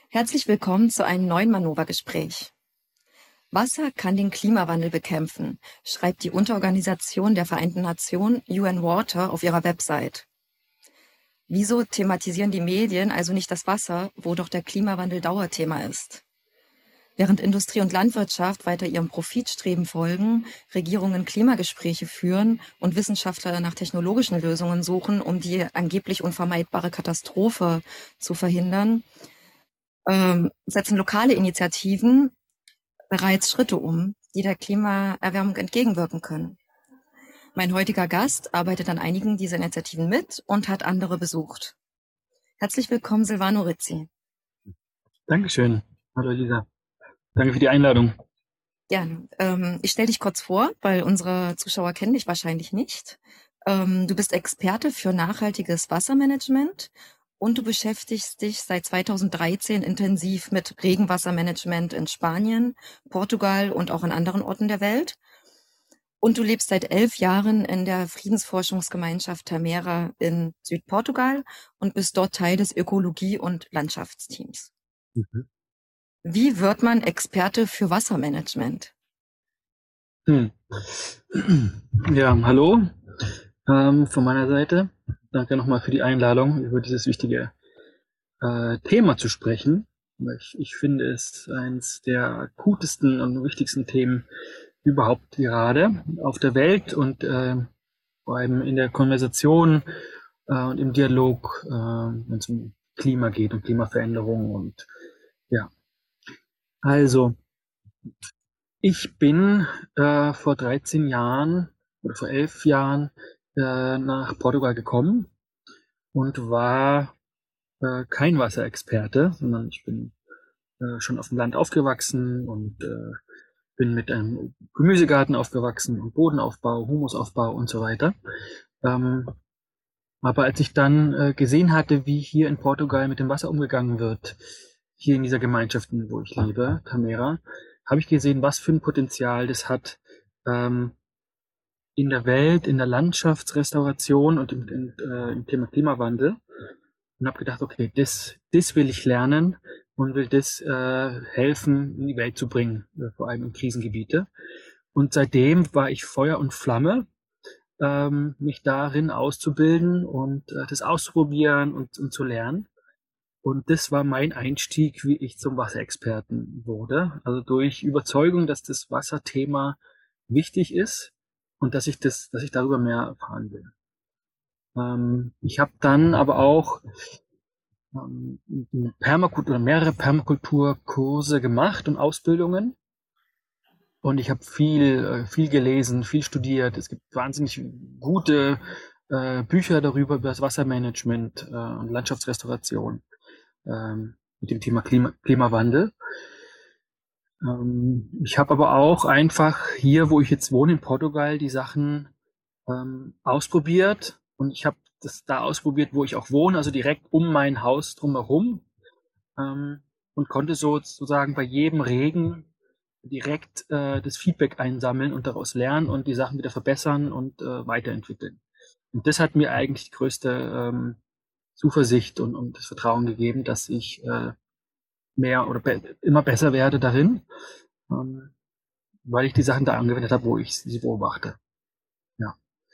Herzlich willkommen zu einem neuen Manova-Gespräch. Wasser kann den Klimawandel bekämpfen, schreibt die Unterorganisation der Vereinten Nationen UN Water auf ihrer Website. Wieso thematisieren die Medien also nicht das Wasser, wo doch der Klimawandel Dauerthema ist? Während Industrie und Landwirtschaft weiter ihrem Profitstreben folgen, Regierungen Klimagespräche führen und Wissenschaftler nach technologischen Lösungen suchen, um die angeblich unvermeidbare Katastrophe zu verhindern, setzen lokale Initiativen bereits Schritte um, die der Klimaerwärmung entgegenwirken können. Mein heutiger Gast arbeitet an einigen dieser Initiativen mit und hat andere besucht. Herzlich willkommen, Silvano Rizzi. Dankeschön. Hallo Lisa. Danke für die Einladung. Gerne. Ich stelle dich kurz vor, weil unsere Zuschauer kennen dich wahrscheinlich nicht. Du bist Experte für nachhaltiges Wassermanagement und du beschäftigst dich seit 2013 intensiv mit Regenwassermanagement in Spanien, Portugal und auch in anderen Orten der Welt. Und du lebst seit 11 Jahren in der Friedensforschungsgemeinschaft Tamera in Südportugal und bist dort Teil des Ökologie- und Landschaftsteams. Mhm. Wie wird man Experte für Wassermanagement? Ja, hallo von meiner Seite. Danke nochmal für die Einladung, über dieses wichtige Thema zu sprechen. Ich finde es eines der akutesten und wichtigsten Themen überhaupt gerade auf der Welt und vor allem in der Konversation und im Dialog, wenn es um Klima geht und Klimaveränderung und ja. Also, ich bin vor 13 Jahren oder vor 11 Jahren nach Portugal gekommen und war kein Wasserexperte, sondern ich bin schon auf dem Land aufgewachsen und bin mit einem Gemüsegarten aufgewachsen und Bodenaufbau, Humusaufbau und so weiter. Aber als ich dann gesehen hatte, wie hier in Portugal mit dem Wasser umgegangen wird, hier in dieser Gemeinschaft, wo ich lebe, Tamera, habe ich gesehen, was für ein Potenzial das hat, in der Welt, in der Landschaftsrestauration und im Thema Klimawandel. Und habe gedacht, okay, das will ich lernen und will das helfen, in die Welt zu bringen, vor allem in Krisengebiete. Und seitdem war ich Feuer und Flamme, mich darin auszubilden und das auszuprobieren und zu lernen. Und das war mein Einstieg, wie ich zum Wasserexperten wurde. Also durch Überzeugung, dass das Wasserthema wichtig ist und dass ich darüber mehr erfahren will. Ich habe dann aber auch Permakultur oder mehrere Permakulturkurse gemacht und Ausbildungen. Und ich habe viel gelesen, viel studiert. Es gibt wahnsinnig gute Bücher darüber, über das Wassermanagement und Landschaftsrestauration mit dem Thema Klimawandel. Ich habe aber auch einfach hier, wo ich jetzt wohne in Portugal, die Sachen ausprobiert. Und ich habe das da ausprobiert, wo ich auch wohne, also direkt um mein Haus drumherum. Und konnte sozusagen bei jedem Regen direkt das Feedback einsammeln und daraus lernen und die Sachen wieder verbessern und weiterentwickeln. Und das hat mir eigentlich die größte Zuversicht und das Vertrauen gegeben, dass ich mehr oder immer besser werde darin, weil ich die Sachen da angewendet habe, wo ich sie beobachte. Ja.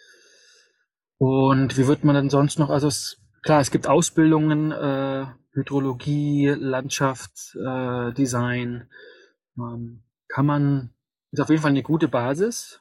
Und wie wird man dann sonst noch, also klar, es gibt Ausbildungen, Hydrologie, Landschaft, Design, ist auf jeden Fall eine gute Basis.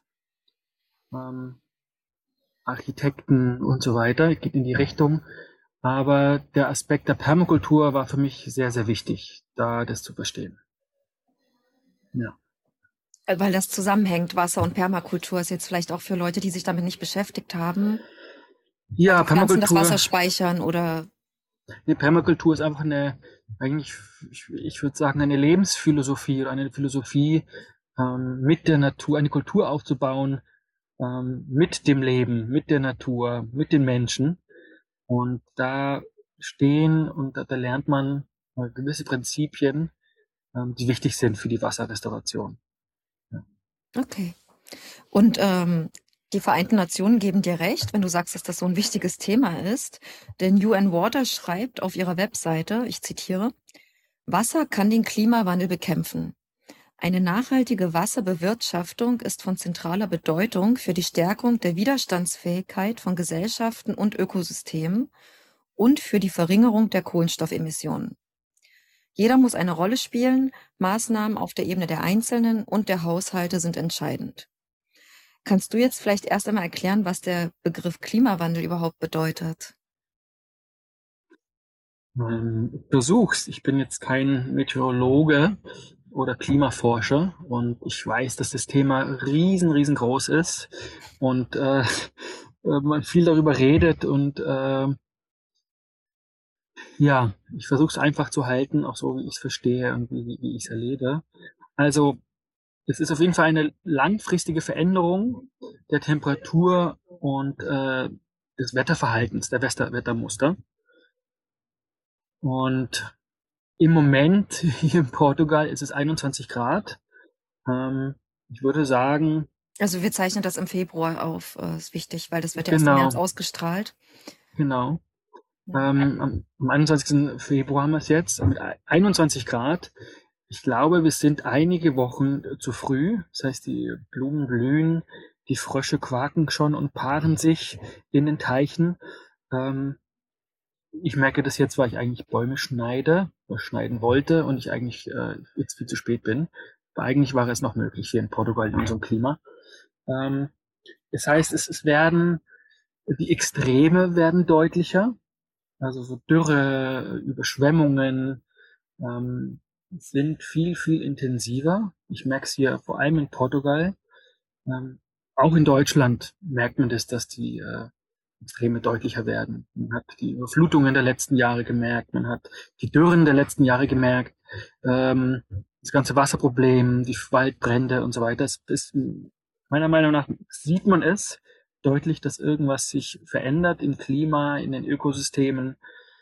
Architekten und so weiter, geht in die Richtung. Aber der Aspekt der Permakultur war für mich sehr, sehr wichtig, da das zu verstehen. Ja. Weil das zusammenhängt, Wasser und Permakultur ist jetzt vielleicht auch für Leute, die sich damit nicht beschäftigt haben. Ja, Die Pflanzen das Permakultur. Wasser speichern oder. Nee, Permakultur ist einfach eigentlich, ich würde sagen, eine Lebensphilosophie oder eine Philosophie, mit der Natur, eine Kultur aufzubauen, mit dem Leben, mit der Natur, mit den Menschen. Und da stehen und da lernt man gewisse Prinzipien, die wichtig sind für die Wasserrestauration. Ja. Okay. Und die Vereinten Nationen geben dir recht, wenn du sagst, dass das so ein wichtiges Thema ist. Denn UN Water schreibt auf ihrer Webseite, ich zitiere, Wasser kann den Klimawandel bekämpfen. Eine nachhaltige Wasserbewirtschaftung ist von zentraler Bedeutung für die Stärkung der Widerstandsfähigkeit von Gesellschaften und Ökosystemen und für die Verringerung der Kohlenstoffemissionen. Jeder muss eine Rolle spielen, Maßnahmen auf der Ebene der Einzelnen und der Haushalte sind entscheidend. Kannst du jetzt vielleicht erst einmal erklären, was der Begriff Klimawandel überhaupt bedeutet? Versuch's. Ich bin jetzt kein Meteorologe oder Klimaforscher und ich weiß, dass das Thema riesengroß ist und man viel darüber redet und ja, ich versuche es einfach zu halten, auch so wie ich es verstehe und wie ich es erlebe. Also es ist auf jeden Fall eine langfristige Veränderung der Temperatur und des Wetterverhaltens, der Wettermuster. Und im Moment hier in Portugal ist es 21 Grad. Ich würde sagen, Also wir zeichnen das im Februar auf, ist wichtig, weil das wird ja erst im März ausgestrahlt. Genau. Am 21. Februar haben wir es jetzt mit 21 Grad. Ich glaube, wir sind einige Wochen zu früh. Das heißt, die Blumen blühen, die Frösche quaken schon und paaren sich in den Teichen. Ich merke das jetzt, weil ich eigentlich Bäume schneide oder schneiden wollte und ich eigentlich jetzt viel zu spät bin. Aber eigentlich war es noch möglich hier in Portugal in unserem Klima. Das heißt, die Extreme werden deutlicher. Also so Dürre, Überschwemmungen sind viel intensiver. Ich merke es hier vor allem in Portugal. Auch in Deutschland merkt man das, dass die Extreme deutlicher werden. Man hat die Überflutungen der letzten Jahre gemerkt, man hat die Dürren der letzten Jahre gemerkt, das ganze Wasserproblem, die Waldbrände und so weiter. Es ist, meiner Meinung nach sieht man es deutlich, dass irgendwas sich verändert im Klima, in den Ökosystemen.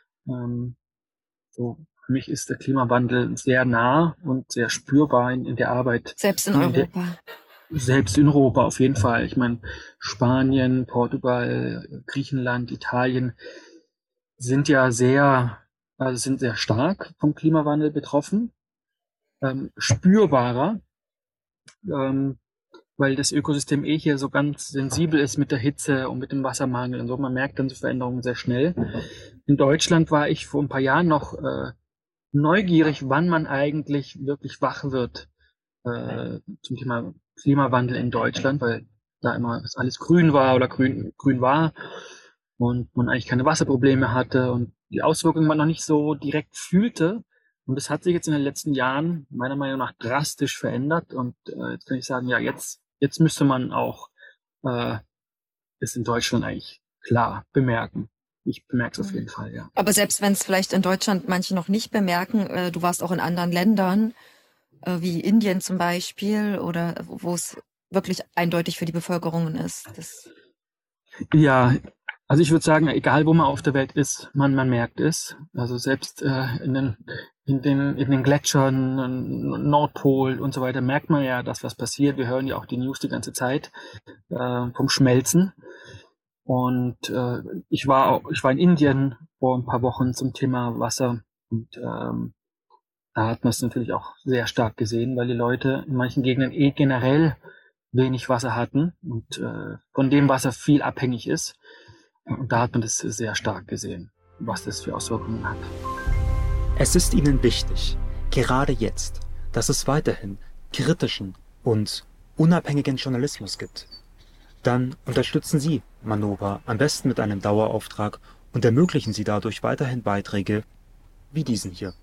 So, für mich ist der Klimawandel sehr nah und sehr spürbar in der Arbeit. Selbst in Europa. Selbst in Europa auf jeden Fall. Ich meine, Spanien, Portugal, Griechenland, Italien sind ja sind sehr stark vom Klimawandel betroffen. Spürbarer, weil das Ökosystem hier so ganz sensibel ist mit der Hitze und mit dem Wassermangel und so. Man merkt dann so Veränderungen sehr schnell. In Deutschland war ich vor ein paar Jahren noch neugierig, wann man eigentlich wirklich wach wird zum Thema Klimawandel in Deutschland, weil da immer alles grün war oder grün war und man eigentlich keine Wasserprobleme hatte und die Auswirkungen man noch nicht so direkt fühlte. Und das hat sich jetzt in den letzten Jahren meiner Meinung nach drastisch verändert. Und jetzt kann ich sagen, ja, jetzt müsste man auch das in Deutschland eigentlich klar bemerken. Ich bemerke es auf jeden Fall, ja. Aber selbst wenn es vielleicht in Deutschland manche noch nicht bemerken, du warst auch in anderen Ländern, wie Indien zum Beispiel, oder wo es wirklich eindeutig für die Bevölkerung ist. Ja, also ich würde sagen, egal wo man auf der Welt ist, man merkt es. Also selbst in den Gletschern, Nordpol und so weiter, merkt man ja, dass was passiert. Wir hören ja auch die News die ganze Zeit vom Schmelzen. Und ich war in Indien vor ein paar Wochen zum Thema Wasser und da hat man es natürlich auch sehr stark gesehen, weil die Leute in manchen Gegenden generell wenig Wasser hatten und von dem Wasser viel abhängig ist. Und da hat man das sehr stark gesehen, was das für Auswirkungen hat. Es ist Ihnen wichtig, gerade jetzt, dass es weiterhin kritischen und unabhängigen Journalismus gibt. Dann unterstützen Sie Manova am besten mit einem Dauerauftrag und ermöglichen Sie dadurch weiterhin Beiträge wie diesen hier.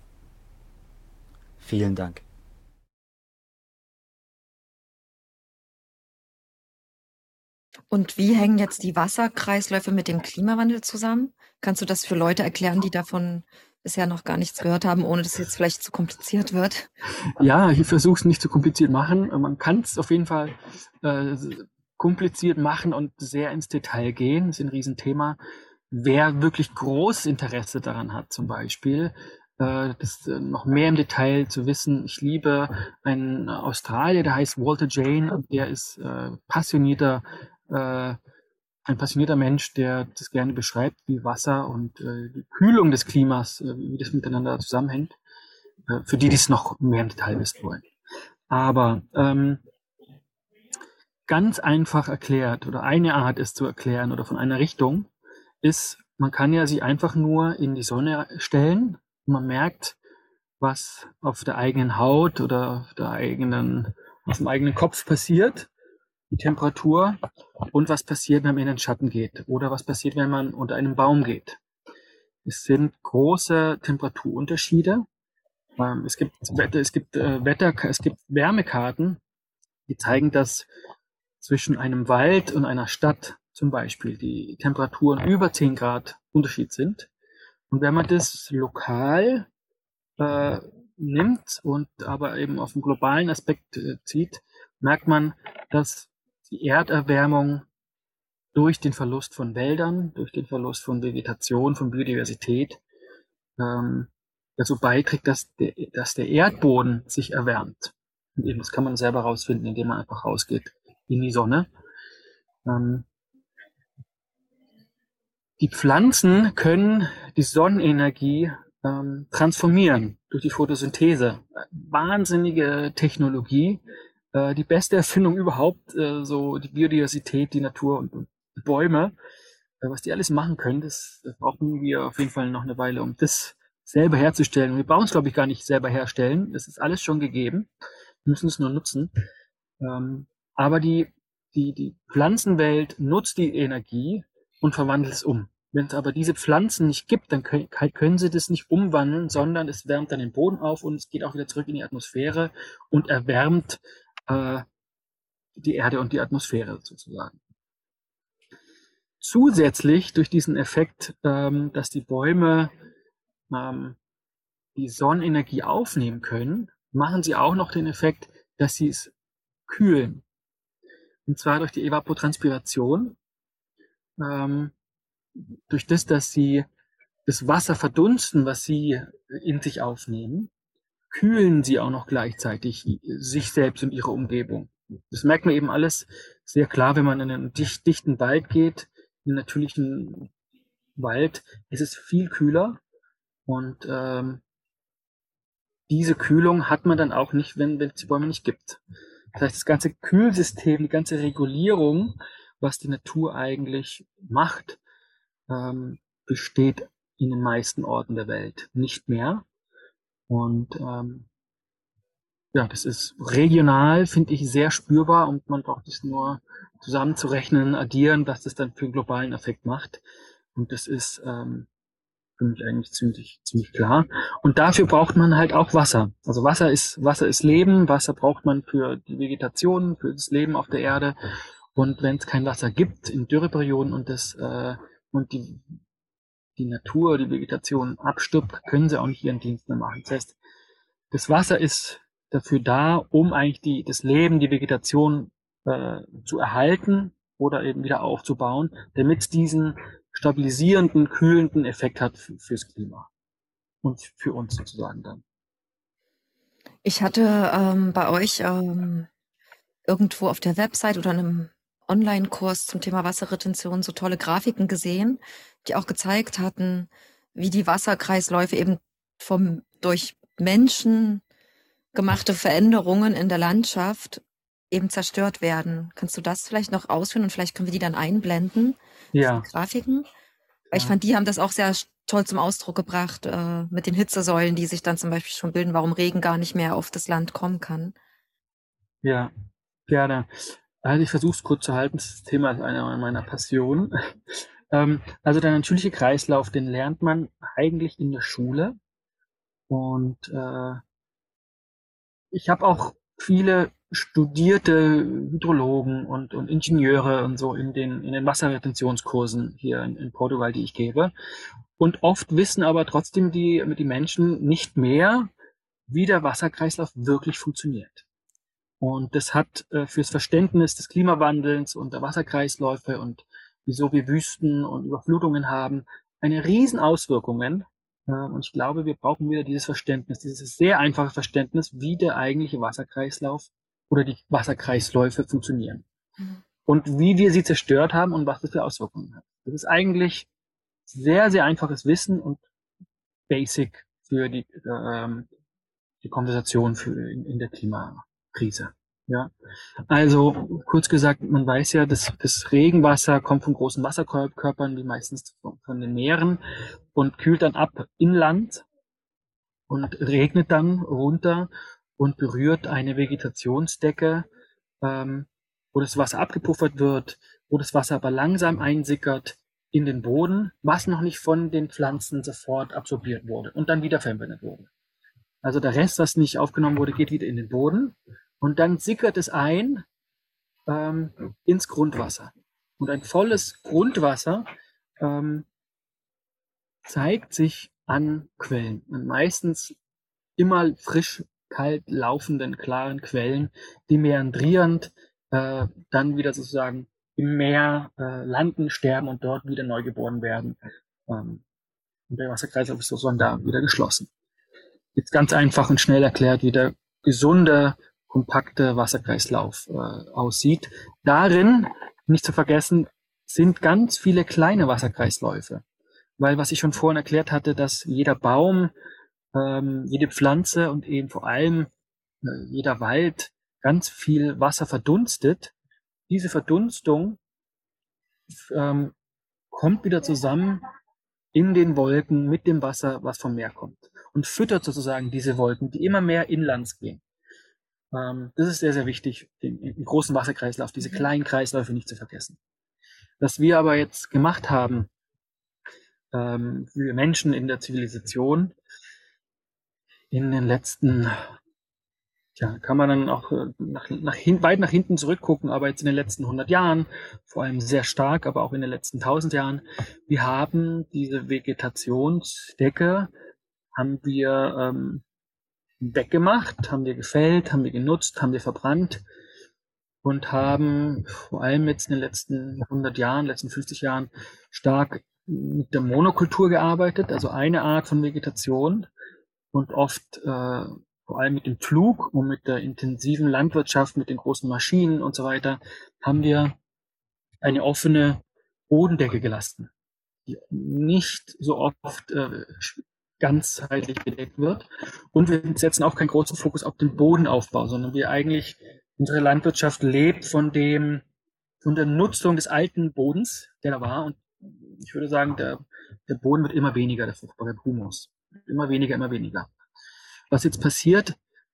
Vielen Dank. Und wie hängen jetzt die Wasserkreisläufe mit dem Klimawandel zusammen? Kannst du das für Leute erklären, die davon bisher noch gar nichts gehört haben, ohne dass es jetzt vielleicht zu kompliziert wird? Ja, ich versuche es nicht zu kompliziert machen. Man kann es auf jeden Fall kompliziert machen und sehr ins Detail gehen. Das ist ein Riesenthema. Wer wirklich großes Interesse daran hat, zum Beispiel, das noch mehr im Detail zu wissen. Ich liebe einen Australier, der heißt Walter Jane, der ist ein passionierter Mensch, der das gerne beschreibt, wie Wasser und die Kühlung des Klimas, wie das miteinander zusammenhängt. für die es noch mehr im Detail wissen wollen. Aber ganz einfach erklärt, oder eine Art es zu erklären oder von einer Richtung, ist, man kann ja sich einfach nur in die Sonne stellen und man merkt, was auf der eigenen Haut oder auf dem eigenen Kopf passiert, die Temperatur, und was passiert, wenn man in den Schatten geht oder was passiert, wenn man unter einem Baum geht. Es sind große Temperaturunterschiede. Es gibt Wärmekarten, die zeigen, dass zwischen einem Wald und einer Stadt zum Beispiel die Temperaturen über 10 Grad Unterschied sind. Und wenn man das lokal nimmt und aber eben auf den globalen Aspekt zieht, merkt man, dass die Erderwärmung durch den Verlust von Wäldern, durch den Verlust von Vegetation, von Biodiversität dazu beiträgt, dass der Erdboden sich erwärmt. Und eben das kann man selber rausfinden, indem man einfach rausgeht in die Sonne. Die Pflanzen können die Sonnenenergie transformieren durch die Photosynthese. Wahnsinnige Technologie, die beste Erfindung überhaupt, so die Biodiversität, die Natur und die Bäume, was die alles machen können, das brauchen wir auf jeden Fall noch eine Weile, um das selber herzustellen. Wir brauchen es, glaube ich, gar nicht selber herstellen. Das ist alles schon gegeben. Wir müssen es nur nutzen. Aber die Pflanzenwelt nutzt die Energie und verwandelt es um. Wenn es aber diese Pflanzen nicht gibt, dann können sie das nicht umwandeln, sondern es wärmt dann den Boden auf und es geht auch wieder zurück in die Atmosphäre und erwärmt die Erde und die Atmosphäre sozusagen. Zusätzlich durch diesen Effekt, dass die Bäume die Sonnenenergie aufnehmen können, machen sie auch noch den Effekt, dass sie es kühlen. Und zwar durch die Evapotranspiration. Durch das, dass sie das Wasser verdunsten, was sie in sich aufnehmen, kühlen sie auch noch gleichzeitig sich selbst und ihre Umgebung. Das merkt man eben alles sehr klar, wenn man in einen dichten Wald geht. In einen natürlichen Wald ist es viel kühler und diese Kühlung hat man dann auch nicht, wenn es die Bäume nicht gibt. Das heißt, das ganze Kühlsystem, die ganze Regulierung, was die Natur eigentlich macht, besteht in den meisten Orten der Welt nicht mehr. Und das ist regional, finde ich, sehr spürbar und man braucht es nur zusammenzurechnen, addieren, was das dann für einen globalen Effekt macht. Und das ist für mich eigentlich ziemlich klar. Und dafür braucht man halt auch Wasser. Also Wasser ist Leben, Wasser braucht man für die Vegetation, für das Leben auf der Erde. Und wenn es kein Wasser gibt in Dürreperioden und die Natur, die Vegetation abstirbt, können sie auch nicht ihren Dienst mehr machen. Das heißt, das Wasser ist dafür da, um eigentlich das Leben, die Vegetation zu erhalten oder eben wieder aufzubauen, damit es diesen stabilisierenden, kühlenden Effekt hat fürs Klima und für uns sozusagen dann. Ich hatte bei euch irgendwo auf der Website oder einem Online-Kurs zum Thema Wasserretention so tolle Grafiken gesehen, die auch gezeigt hatten, wie die Wasserkreisläufe eben durch Menschen gemachte Veränderungen in der Landschaft eben zerstört werden. Kannst du das vielleicht noch ausführen und vielleicht können wir die dann einblenden? Ja. Die Grafiken? Weil ich fand, die haben das auch sehr toll zum Ausdruck gebracht, mit den Hitzesäulen, die sich dann zum Beispiel schon bilden, warum Regen gar nicht mehr auf das Land kommen kann. Ja, gerne. Also ich versuche es kurz zu halten. Das Thema ist eine meiner Passionen. Also der natürliche Kreislauf, den lernt man eigentlich in der Schule. Und ich habe auch viele studierte Hydrologen und Ingenieure und so in den Wasserretentionskursen hier in Portugal, die ich gebe. Und oft wissen aber trotzdem die Menschen nicht mehr, wie der Wasserkreislauf wirklich funktioniert. Und das hat fürs Verständnis des Klimawandels und der Wasserkreisläufe und wieso wir Wüsten und Überflutungen haben, eine riesen Auswirkungen. Und ich glaube, wir brauchen wieder dieses Verständnis, dieses sehr einfache Verständnis, wie der eigentliche Wasserkreislauf oder die Wasserkreisläufe funktionieren. Und wie wir sie zerstört haben und was das für Auswirkungen hat. Das ist eigentlich sehr, sehr einfaches Wissen und basic für die Kompensation in der Klimakrise. Ja, also kurz gesagt, man weiß ja, dass das Regenwasser kommt von großen Wasserkörpern, die meistens von den Meeren, und kühlt dann ab inland und regnet dann runter und berührt eine Vegetationsdecke, wo das Wasser abgepuffert wird, wo das Wasser aber langsam einsickert in den Boden, was noch nicht von den Pflanzen sofort absorbiert wurde und dann wieder verwendet wurde. Also der Rest, was nicht aufgenommen wurde, geht wieder in den Boden und dann sickert es ein ins Grundwasser. Und ein volles Grundwasser zeigt sich an Quellen, an meistens immer frisch, kalt laufenden, klaren Quellen, die meandrierend dann wieder sozusagen im Meer landen, sterben und dort wieder neu geboren werden. Und der Wasserkreislauf ist sozusagen da wieder geschlossen. Jetzt ganz einfach und schnell erklärt, wie der gesunde, kompakte Wasserkreislauf aussieht. Darin, nicht zu vergessen, sind ganz viele kleine Wasserkreisläufe. Weil, was ich schon vorhin erklärt hatte, dass jeder Baum, jede Pflanze und eben vor allem jeder Wald ganz viel Wasser verdunstet. Diese Verdunstung kommt wieder zusammen in den Wolken mit dem Wasser, was vom Meer kommt und füttert sozusagen diese Wolken, die immer mehr inlands gehen. Das ist sehr, sehr wichtig, den großen Wasserkreislauf, diese kleinen Kreisläufe nicht zu vergessen. Was wir aber jetzt gemacht haben, wir Menschen in der Zivilisation in den letzten, kann man dann auch weit nach hinten zurückgucken, aber jetzt in den letzten 100 Jahren, vor allem sehr stark, aber auch in den letzten 1000 Jahren, wir haben diese Vegetationsdecke, haben wir weggemacht, haben wir gefällt, haben wir genutzt, haben wir verbrannt und haben vor allem jetzt in den letzten 100 Jahren, letzten 50 Jahren stark mit der Monokultur gearbeitet, also eine Art von Vegetation und oft vor allem mit dem Pflug und mit der intensiven Landwirtschaft, mit den großen Maschinen und so weiter, haben wir eine offene Bodendecke gelassen, die nicht so oft ganzheitlich gedeckt wird. Und wir setzen auch keinen großen Fokus auf den Bodenaufbau, sondern unsere Landwirtschaft lebt von der Nutzung des alten Bodens, der da war. Und ich würde sagen, der Boden wird immer weniger, der fruchtbare Humus. Immer weniger, immer weniger. Was jetzt passiert,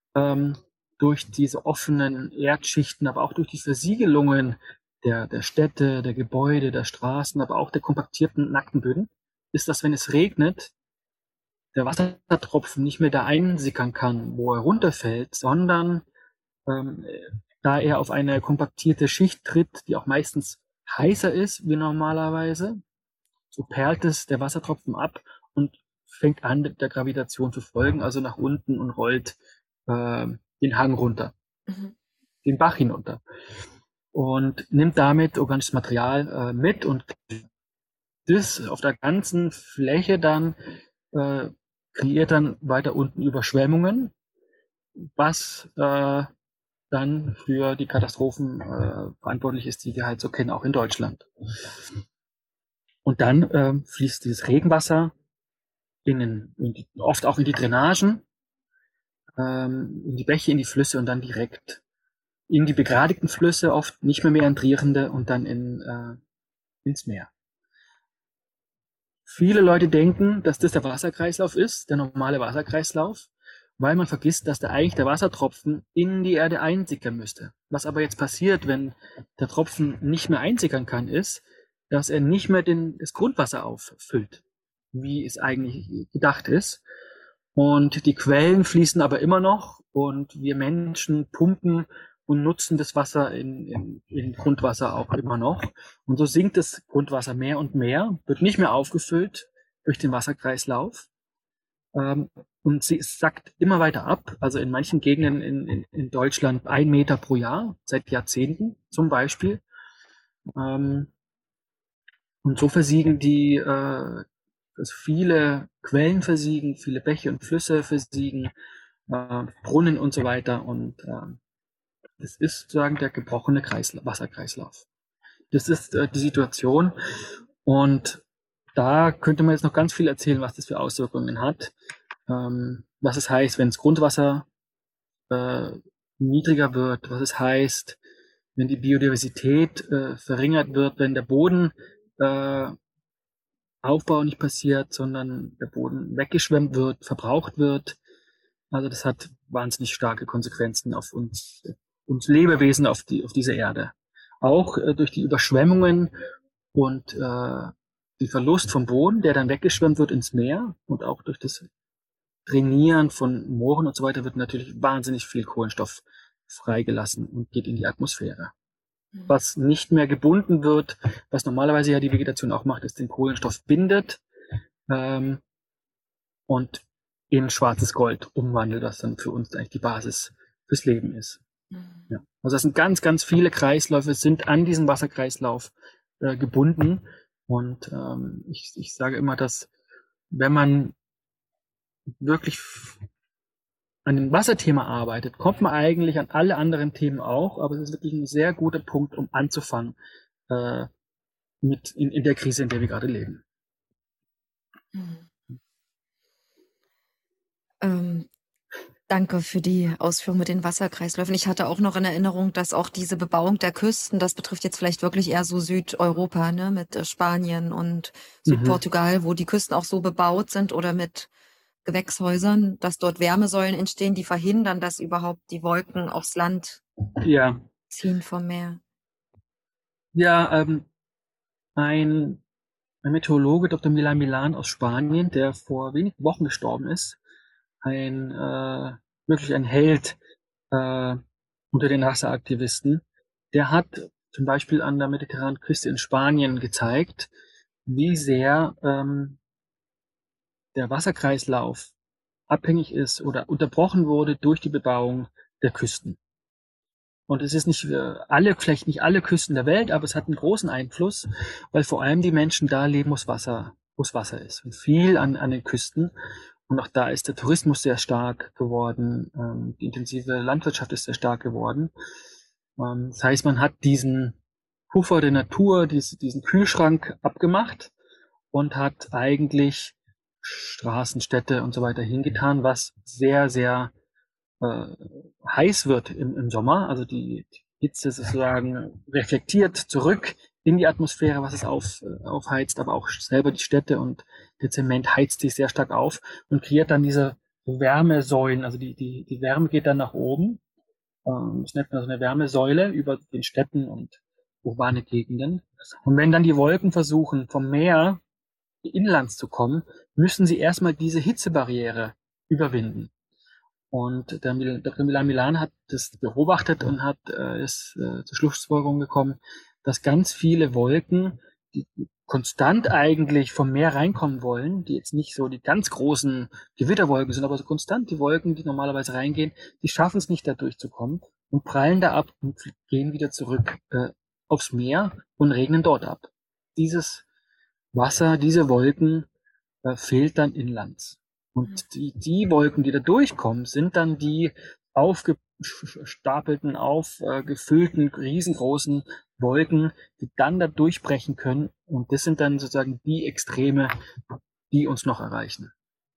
durch diese offenen Erdschichten, aber auch durch die Versiegelungen der Städte, der Gebäude, der Straßen, aber auch der kompaktierten, nackten Böden, ist, dass wenn es regnet, der Wassertropfen nicht mehr da einsickern kann, wo er runterfällt, sondern da er auf eine kompaktierte Schicht tritt, die auch meistens heißer ist wie normalerweise, so perlt es der Wassertropfen ab und fängt an, der Gravitation zu folgen, also nach unten und rollt den Hang runter, den Bach hinunter und nimmt damit organisches Material mit und das auf der ganzen Fläche dann kreiert dann weiter unten Überschwemmungen, was dann für die Katastrophen verantwortlich ist, die wir halt so kennen, auch in Deutschland. Und dann fließt dieses Regenwasser oft auch in die Drainagen, in die Bäche, in die Flüsse und dann direkt in die begradigten Flüsse, oft nicht mehr meandrierende und dann ins Meer. Viele Leute denken, dass das der Wasserkreislauf ist, der normale Wasserkreislauf, weil man vergisst, dass eigentlich der Wassertropfen in die Erde einsickern müsste. Was aber jetzt passiert, wenn der Tropfen nicht mehr einsickern kann, ist, dass er nicht mehr das Grundwasser auffüllt, wie es eigentlich gedacht ist. Und die Quellen fließen aber immer noch und wir Menschen pumpen und nutzen das Wasser in Grundwasser auch immer noch. Und so sinkt das Grundwasser mehr und mehr, wird nicht mehr aufgefüllt durch den Wasserkreislauf. Und sie sackt immer weiter ab. Also in manchen Gegenden in Deutschland 1 Meter pro Jahr, seit Jahrzehnten zum Beispiel. Und so versiegen also viele Quellen versiegen, viele Bäche und Flüsse versiegen, Brunnen und so weiter. Und das ist sozusagen der gebrochene Wasserkreislauf. Das ist die Situation. Und da könnte man jetzt noch ganz viel erzählen, was das für Auswirkungen hat. Was es heißt, wenn das Grundwasser niedriger wird, was es heißt, wenn die Biodiversität verringert wird, wenn der Boden Aufbau nicht passiert, sondern der Boden weggeschwemmt wird, verbraucht wird. Also das hat wahnsinnig starke Konsequenzen auf uns Lebewesen auf dieser Erde. Auch durch die Überschwemmungen und den Verlust vom Boden, der dann weggeschwemmt wird ins Meer, und auch durch das Trainieren von Mooren und so weiter wird natürlich wahnsinnig viel Kohlenstoff freigelassen und geht in die Atmosphäre. Was nicht mehr gebunden wird, was normalerweise ja die Vegetation auch macht, ist den Kohlenstoff bindet und in schwarzes Gold umwandelt, was dann für uns eigentlich die Basis fürs Leben ist. Ja. Also das sind ganz, ganz viele Kreisläufe, sind an diesen Wasserkreislauf gebunden. Und ich sage immer, dass wenn man wirklich an dem Wasserthema arbeitet, kommt man eigentlich an alle anderen Themen auch, aber es ist wirklich ein sehr guter Punkt, um anzufangen in der Krise, in der wir gerade leben. Danke für die Ausführung mit den Wasserkreisläufen. Ich hatte auch noch in Erinnerung, dass auch diese Bebauung der Küsten, das betrifft jetzt vielleicht wirklich eher so Südeuropa, ne, mit Spanien und Südportugal, wo die Küsten auch so bebaut sind, oder mit Gewächshäusern, dass dort Wärmesäulen entstehen, die verhindern, dass überhaupt die Wolken aufs Land ziehen vom Meer. Ja, ein Meteorologe, Dr. Milan Milan aus Spanien, der vor wenigen Wochen gestorben ist, wirklich ein Held unter den Wasseraktivisten, der hat zum Beispiel an der mediterranen Küste in Spanien gezeigt, wie sehr der Wasserkreislauf abhängig ist oder unterbrochen wurde durch die Bebauung der Küsten. Und es ist vielleicht nicht alle Küsten der Welt, aber es hat einen großen Einfluss, weil vor allem die Menschen da leben, wo Wasser ist. Und viel an den Küsten. Und auch da ist der Tourismus sehr stark geworden. Die intensive Landwirtschaft ist sehr stark geworden. Das heißt, man hat diesen Puffer der Natur, diesen Kühlschrank abgemacht und hat eigentlich Straßen, Städte und so weiter hingetan, was sehr, sehr heiß wird im Sommer. Also die Hitze sozusagen reflektiert zurück in die Atmosphäre, was es aufheizt, aber auch selber die Städte und der Zement heizt sich sehr stark auf und kreiert dann diese Wärmesäulen. Also die Wärme geht dann nach oben. Das nennt man so eine Wärmesäule über den Städten und urbane Gegenden. Und wenn dann die Wolken versuchen, vom Meer inlands zu kommen, müssen sie erstmal diese Hitzebarriere überwinden. Und der Dr. Milan Milan hat das beobachtet und ist zur Schlussfolgerung gekommen, dass ganz viele Wolken, die konstant eigentlich vom Meer reinkommen wollen, die jetzt nicht so die ganz großen Gewitterwolken sind, aber so konstant die Wolken, die normalerweise reingehen, die schaffen es nicht, da durchzukommen und prallen da ab und gehen wieder zurück aufs Meer und regnen dort ab. Dieses Wasser, diese Wolken fehlt dann inlands. Und die Wolken, die da durchkommen, sind dann die aufgestapelten, aufgefüllten, riesengroßen Wolken, die dann da durchbrechen können. Und das sind dann sozusagen die Extreme, die uns noch erreichen.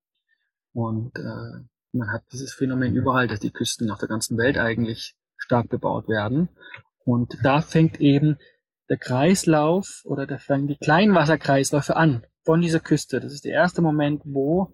Und man hat dieses Phänomen überall, dass die Küsten auf der ganzen Welt eigentlich stark bebaut werden. Und da fängt eben der Kreislauf oder da fangen die kleinen Wasserkreisläufe an von dieser Küste. Das ist der erste Moment, wo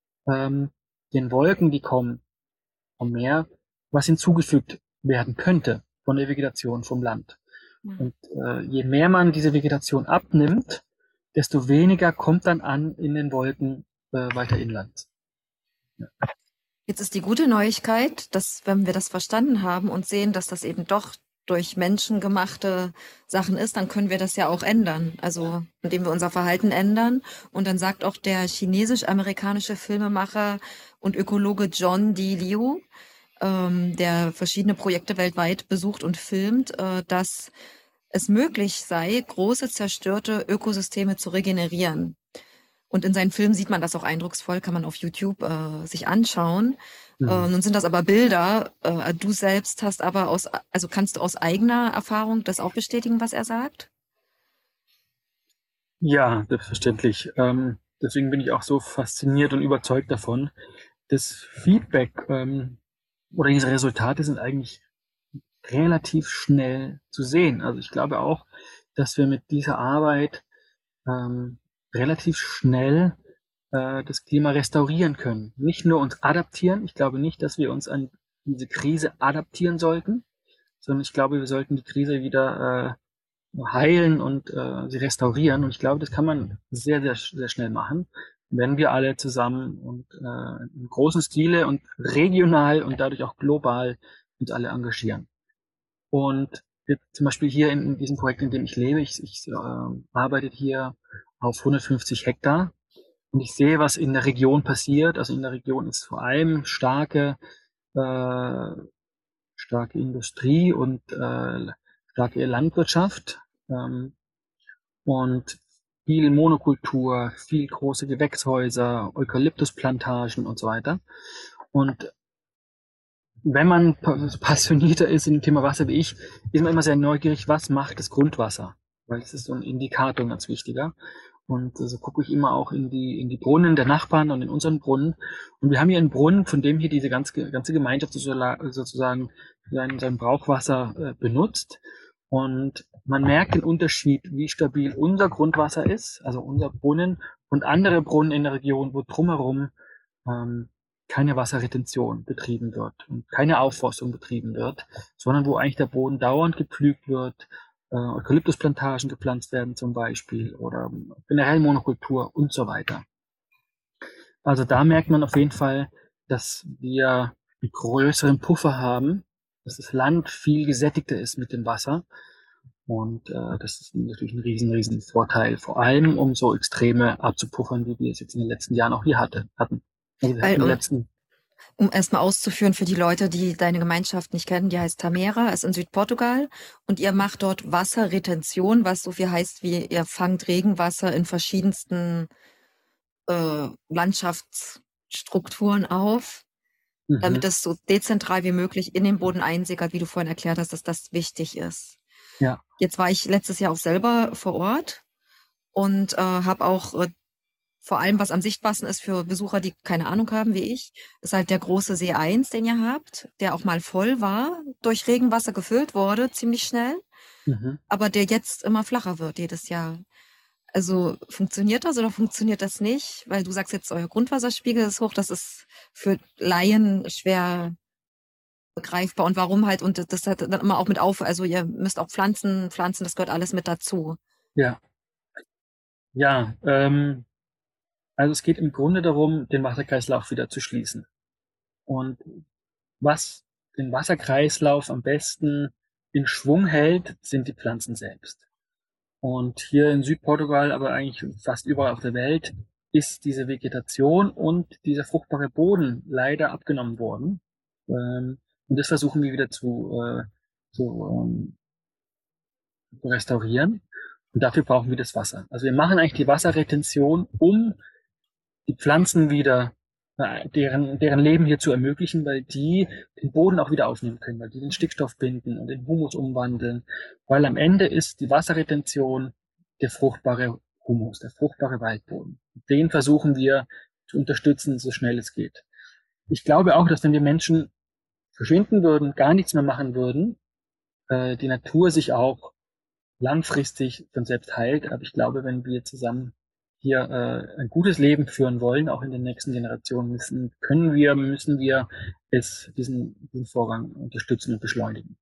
den Wolken, die kommen vom Meer, was hinzugefügt werden könnte von der Vegetation vom Land. Und je mehr man diese Vegetation abnimmt, desto weniger kommt dann an in den Wolken weiter inland. Ja. Jetzt ist die gute Neuigkeit, dass, wenn wir das verstanden haben und sehen, dass das eben doch durch menschengemachte Sachen ist, dann können wir das ja auch ändern. Also indem wir unser Verhalten ändern. Und dann sagt auch der chinesisch-amerikanische Filmemacher und Ökologe John D. Liu, der verschiedene Projekte weltweit besucht und filmt, dass es möglich sei, große zerstörte Ökosysteme zu regenerieren. Und in seinen Filmen sieht man das auch eindrucksvoll, kann man auf YouTube sich anschauen. Nun sind das aber Bilder. Du selbst hast aber kannst du aus eigener Erfahrung das auch bestätigen, was er sagt? Ja, selbstverständlich. Deswegen bin ich auch so fasziniert und überzeugt davon. Das Feedback, oder diese Resultate sind eigentlich relativ schnell zu sehen. Also ich glaube auch, dass wir mit dieser Arbeit relativ schnell das Klima restaurieren können. Nicht nur uns adaptieren. Ich glaube nicht, dass wir uns an diese Krise adaptieren sollten, sondern ich glaube, wir sollten die Krise wieder heilen und sie restaurieren. Und ich glaube, das kann man sehr, sehr, sehr schnell machen, wenn wir alle zusammen und im großen Stile und regional und dadurch auch global uns alle engagieren. Und zum Beispiel hier in diesem Projekt, in dem ich lebe, ich arbeite hier auf 150 Hektar und ich sehe, was in der Region passiert. Also in der Region ist vor allem starke Industrie und starke Landwirtschaft und viel Monokultur, viel große Gewächshäuser, Eukalyptusplantagen und so weiter. Und wenn man passionierter ist in dem Thema Wasser wie ich, ist man immer sehr neugierig, was macht das Grundwasser? Weil das ist so ein Indikator, ein ganz wichtiger. Und so gucke ich immer auch in die Brunnen der Nachbarn und in unseren Brunnen. Und wir haben hier einen Brunnen, von dem hier diese ganze Gemeinschaft sozusagen sein Brauchwasser benutzt. Und man merkt den Unterschied, wie stabil unser Grundwasser ist, also unser Brunnen und andere Brunnen in der Region, wo drumherum keine Wasserretention betrieben wird und keine Aufforstung betrieben wird, sondern wo eigentlich der Boden dauernd gepflügt wird, Eukalyptusplantagen gepflanzt werden zum Beispiel oder generell Monokultur und so weiter. Also da merkt man auf jeden Fall, dass wir einen größeren Puffer haben, dass das Land viel gesättigter ist mit dem Wasser. Und das ist natürlich ein riesen Vorteil, vor allem um so Extreme abzupuffern, wie wir es jetzt in den letzten Jahren auch hier hatten. Um erstmal auszuführen für die Leute, die deine Gemeinschaft nicht kennen, die heißt Tamera, ist in Südportugal und ihr macht dort Wasserretention, was so viel heißt wie ihr fangt Regenwasser in verschiedensten Landschaftsstrukturen auf, damit es so dezentral wie möglich in den Boden einsickert, wie du vorhin erklärt hast, dass das wichtig ist. Ja. Jetzt war ich letztes Jahr auch selber vor Ort und habe auch vor allem, was am sichtbarsten ist für Besucher, die keine Ahnung haben wie ich, ist halt der große See 1, den ihr habt, der auch mal voll war, durch Regenwasser gefüllt wurde, ziemlich schnell, aber der jetzt immer flacher wird jedes Jahr. Also funktioniert das oder funktioniert das nicht? Weil du sagst jetzt, euer Grundwasserspiegel ist hoch, das ist für Laien schwer begreifbar. Und warum halt, und das hat dann immer auch mit auf, also ihr müsst auch pflanzen, das gehört alles mit dazu. Ja. Ja, also es geht im Grunde darum, den Wasserkreislauf wieder zu schließen. Und was den Wasserkreislauf am besten in Schwung hält, sind die Pflanzen selbst. Und hier in Südportugal, aber eigentlich fast überall auf der Welt, ist diese Vegetation und dieser fruchtbare Boden leider abgenommen worden. Und das versuchen wir wieder zu restaurieren. Und dafür brauchen wir das Wasser. Also wir machen eigentlich die Wasserretention, um die Pflanzen wieder, deren Leben hier zu ermöglichen, weil die den Boden auch wieder aufnehmen können, weil die den Stickstoff binden und den Humus umwandeln. Weil am Ende ist die Wasserretention der fruchtbare Humus, der fruchtbare Waldboden. Den versuchen wir zu unterstützen, so schnell es geht. Ich glaube auch, dass wenn wir Menschen verschwinden würden, gar nichts mehr machen würden, die Natur sich auch langfristig von selbst heilt. Aber ich glaube, wenn wir zusammen hier ein gutes Leben führen wollen, auch in den nächsten Generationen, müssen wir diesen Vorgang unterstützen und beschleunigen.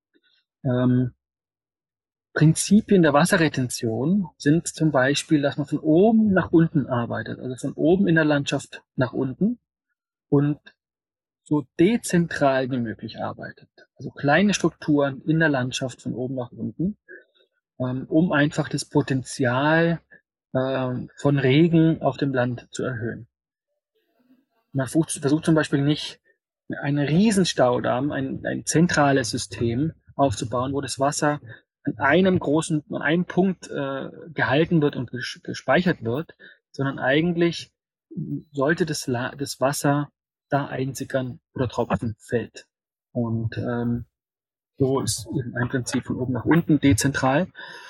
Prinzipien der Wasserretention sind zum Beispiel, dass man von oben nach unten arbeitet, also von oben in der Landschaft nach unten und so dezentral wie möglich arbeitet. Also kleine Strukturen in der Landschaft von oben nach unten, um einfach das Potenzial von Regen auf dem Land zu erhöhen. Man versucht zum Beispiel nicht einen Riesenstaudamm, ein zentrales System aufzubauen, wo das Wasser an einem Punkt gehalten wird und gespeichert wird, sondern eigentlich sollte das Wasser da einsickern oder tropfen fällt. Und so ist ein Prinzip von oben nach unten dezentral.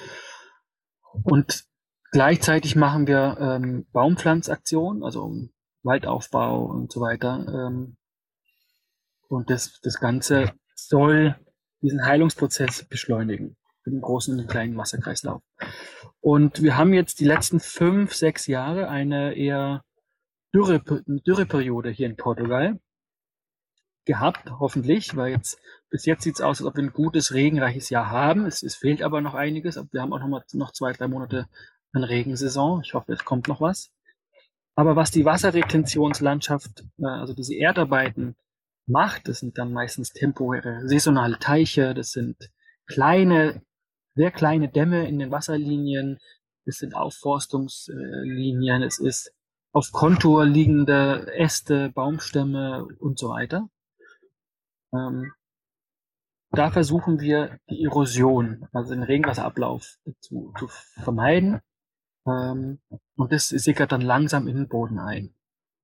Und gleichzeitig machen wir Baumpflanzaktionen, also Waldaufbau und so weiter. Und das Ganze soll diesen Heilungsprozess beschleunigen, den großen und den kleinen Wasserkreislauf. Und wir haben jetzt die letzten 5, 6 Jahre eine eher Dürreperiode hier in Portugal gehabt, hoffentlich, weil bis jetzt sieht es aus, als ob wir ein gutes, regenreiches Jahr haben. Es fehlt aber noch einiges. Wir haben auch noch 2, 3 Monate an Regensaison. Ich hoffe, es kommt noch was. Aber was die Wasserretentionslandschaft, also diese Erdarbeiten macht, das sind dann meistens temporäre, saisonale Teiche, das sind sehr kleine Dämme in den Wasserlinien, es sind Aufforstungslinien, es ist auf Kontur liegende Äste, Baumstämme und so weiter. Da versuchen wir die Erosion, also den Regenwasserablauf zu vermeiden. Und das sickert dann langsam in den Boden ein.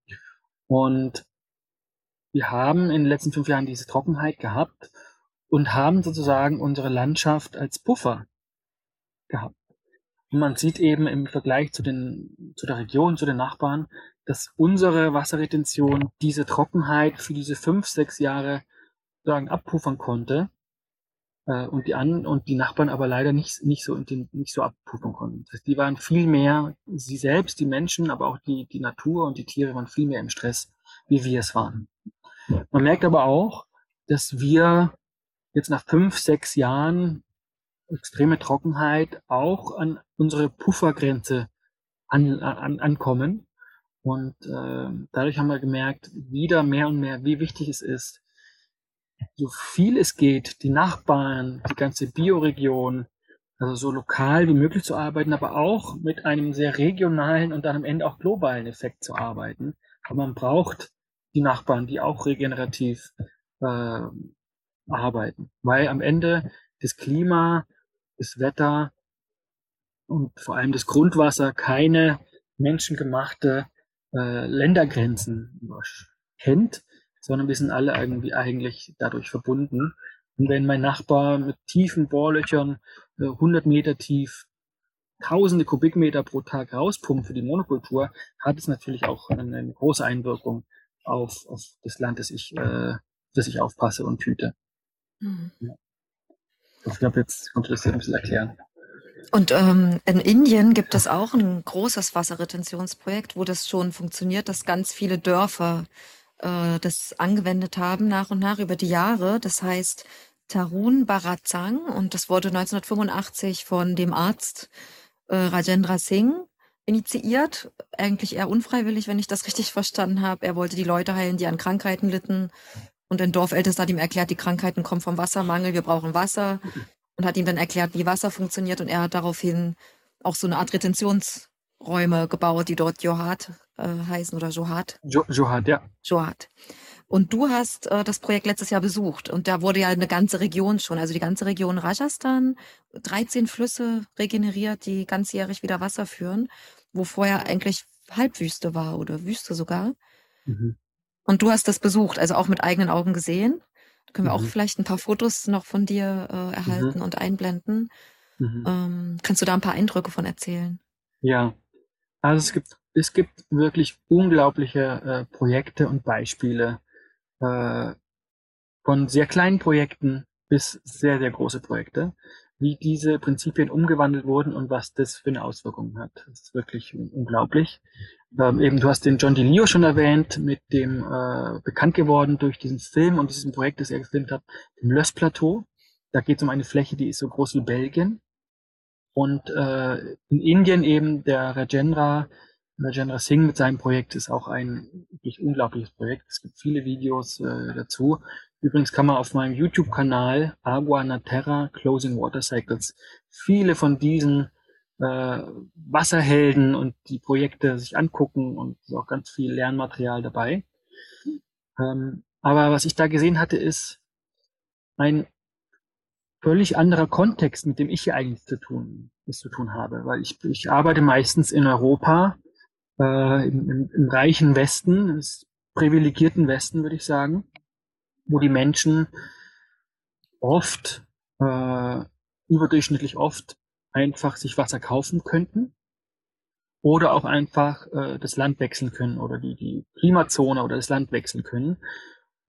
Und wir haben in den letzten 5 Jahren diese Trockenheit gehabt und haben sozusagen unsere Landschaft als Puffer gehabt. Und man sieht eben im Vergleich zu der Region, zu den Nachbarn, dass unsere Wasserretention diese Trockenheit für diese 5, 6 Jahre sozusagen abpuffern konnte. Und die Nachbarn aber leider nicht so abpuffern konnten. Das heißt, die waren viel mehr, sie selbst, die Menschen, aber auch die Natur und die Tiere waren viel mehr im Stress, wie wir es waren. Man merkt aber auch, dass wir jetzt nach 5, 6 Jahren extreme Trockenheit auch an unsere Puffergrenze ankommen. Und dadurch haben wir gemerkt, wieder mehr und mehr, wie wichtig es ist, so viel es geht, die Nachbarn, die ganze Bioregion, also so lokal wie möglich zu arbeiten, aber auch mit einem sehr regionalen und dann am Ende auch globalen Effekt zu arbeiten. Aber man braucht die Nachbarn, die auch regenerativ arbeiten, weil am Ende das Klima, das Wetter und vor allem das Grundwasser keine menschengemachte Ländergrenzen kennt, sondern wir sind alle irgendwie eigentlich dadurch verbunden. Und wenn mein Nachbar mit tiefen Bohrlöchern 100 Meter tief tausende Kubikmeter pro Tag rauspumpt für die Monokultur, hat es natürlich auch eine große Einwirkung auf das Land, das ich aufpasse und hüte. Mhm. Ja. Ich glaube, jetzt konnte das ein bisschen erklären. Und in Indien gibt es auch ein großes Wasserretentionsprojekt, wo das schon funktioniert, dass ganz viele Dörfer das angewendet haben nach und nach über die Jahre. Das heißt Tarun Bharat-Sang und das wurde 1985 von dem Arzt Rajendra Singh initiiert. Eigentlich eher unfreiwillig, wenn ich das richtig verstanden habe. Er wollte die Leute heilen, die an Krankheiten litten. Und ein Dorfältester hat ihm erklärt, die Krankheiten kommen vom Wassermangel, wir brauchen Wasser. Und hat ihm dann erklärt, wie Wasser funktioniert. Und er hat daraufhin auch so eine Art Retentionsräume gebaut, die dort Johat heißen oder Johat. Johat, ja. Johat. Und du hast das Projekt letztes Jahr besucht. Und da wurde ja eine ganze Region schon, also die ganze Region Rajasthan, 13 Flüsse regeneriert, die ganzjährig wieder Wasser führen, wo vorher eigentlich Halbwüste war oder Wüste sogar. Mhm. Und du hast das besucht, also auch mit eigenen Augen gesehen. Da können wir auch vielleicht ein paar Fotos noch von dir erhalten und einblenden. Kannst du da ein paar Eindrücke von erzählen? Ja, also es gibt wirklich unglaubliche Projekte und Beispiele von sehr kleinen Projekten bis sehr, sehr große Projekte, wie diese Prinzipien umgewandelt wurden und was das für eine Auswirkung hat. Das ist wirklich unglaublich. Du hast den John DeLeo schon erwähnt, mit dem bekannt geworden durch diesen Film und diesem Projekt, das er gefilmt hat, im Löss-Plateau. Da geht es um eine Fläche, die ist so groß wie Belgien. Und in Indien eben der Rajendra Singh mit seinem Projekt ist auch ein wirklich unglaubliches Projekt. Es gibt viele Videos dazu. Übrigens kann man auf meinem YouTube-Kanal Agua na Terra Closing Water Cycles viele von diesen Wasserhelden und die Projekte sich angucken und ist auch ganz viel Lernmaterial dabei. Aber was ich da gesehen hatte, ist ein völlig anderer Kontext, mit dem ich hier eigentlich zu tun habe, weil ich arbeite meistens in Europa, im reichen Westen, im privilegierten Westen, würde ich sagen, wo die Menschen oft, überdurchschnittlich oft, einfach sich Wasser kaufen könnten oder auch einfach das Land wechseln können oder die Klimazone oder das Land wechseln können.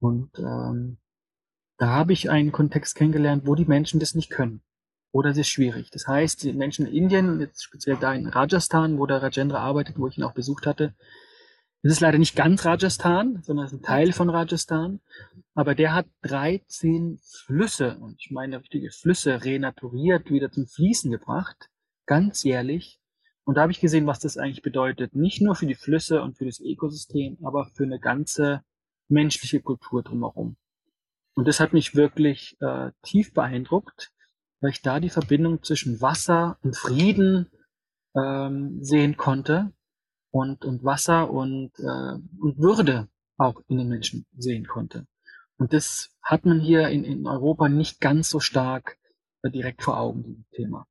Und da habe ich einen Kontext kennengelernt, wo die Menschen das nicht können. Oder es ist schwierig. Das heißt, die Menschen in Indien, jetzt speziell da in Rajasthan, wo der Rajendra arbeitet, wo ich ihn auch besucht hatte, das ist leider nicht ganz Rajasthan, sondern es ist ein Teil von Rajasthan. Aber der hat 13 Flüsse, und ich meine richtige Flüsse, renaturiert, wieder zum Fließen gebracht, ganzjährlich. Und da habe ich gesehen, was das eigentlich bedeutet. Nicht nur für die Flüsse und für das Ökosystem, aber für eine ganze menschliche Kultur drumherum. Und das hat mich wirklich tief beeindruckt, weil ich da die Verbindung zwischen Wasser und Frieden sehen konnte und Wasser und Würde auch in den Menschen sehen konnte. Und das hat man hier in Europa nicht ganz so stark direkt vor Augen, dieses Thema.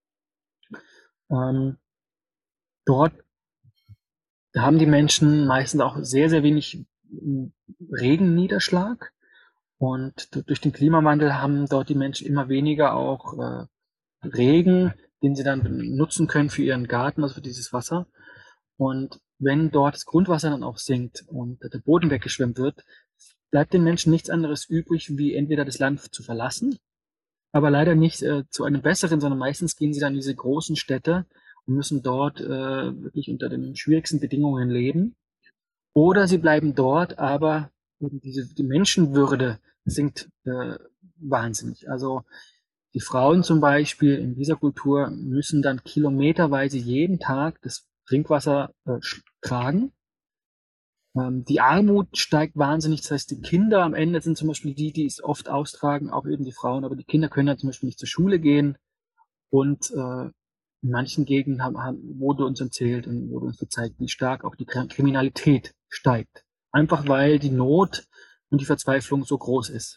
Dort haben die Menschen meistens auch sehr, sehr wenig Regenniederschlag. Und durch den Klimawandel haben dort die Menschen immer weniger auch Regen, den sie dann nutzen können für ihren Garten, also für dieses Wasser. Und wenn dort das Grundwasser dann auch sinkt und der Boden weggeschwemmt wird, bleibt den Menschen nichts anderes übrig, wie entweder das Land zu verlassen, aber leider nicht zu einem besseren, sondern meistens gehen sie dann in diese großen Städte und müssen dort wirklich unter den schwierigsten Bedingungen leben. Oder sie bleiben dort, aber die Menschenwürde sinkt wahnsinnig. Also die Frauen zum Beispiel in dieser Kultur müssen dann kilometerweise jeden Tag das Trinkwasser tragen. Die Armut steigt wahnsinnig. Das heißt, die Kinder am Ende sind zum Beispiel die es oft austragen, auch eben die Frauen. Aber die Kinder können dann zum Beispiel nicht zur Schule gehen. Und in manchen Gegenden wurde uns erzählt und wurde uns gezeigt, wie stark auch die Kriminalität steigt. Einfach weil die Not und die Verzweiflung so groß ist.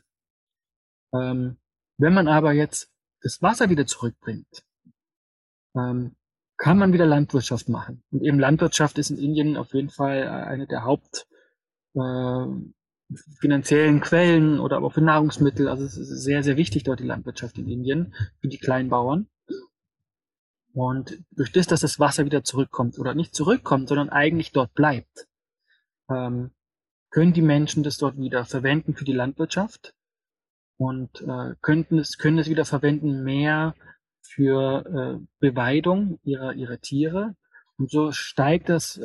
Wenn man aber jetzt das Wasser wieder zurückbringt, kann man wieder Landwirtschaft machen. Und eben Landwirtschaft ist in Indien auf jeden Fall eine der Haupt finanziellen Quellen oder aber auch für Nahrungsmittel. Also es ist sehr, sehr wichtig dort die Landwirtschaft in Indien für die Kleinbauern. Und durch das, dass das Wasser wieder zurückkommt oder nicht zurückkommt, sondern eigentlich dort bleibt, können die Menschen das dort wieder verwenden für die Landwirtschaft und können es wieder verwenden mehr für Beweidung ihrer Tiere. Und so steigt das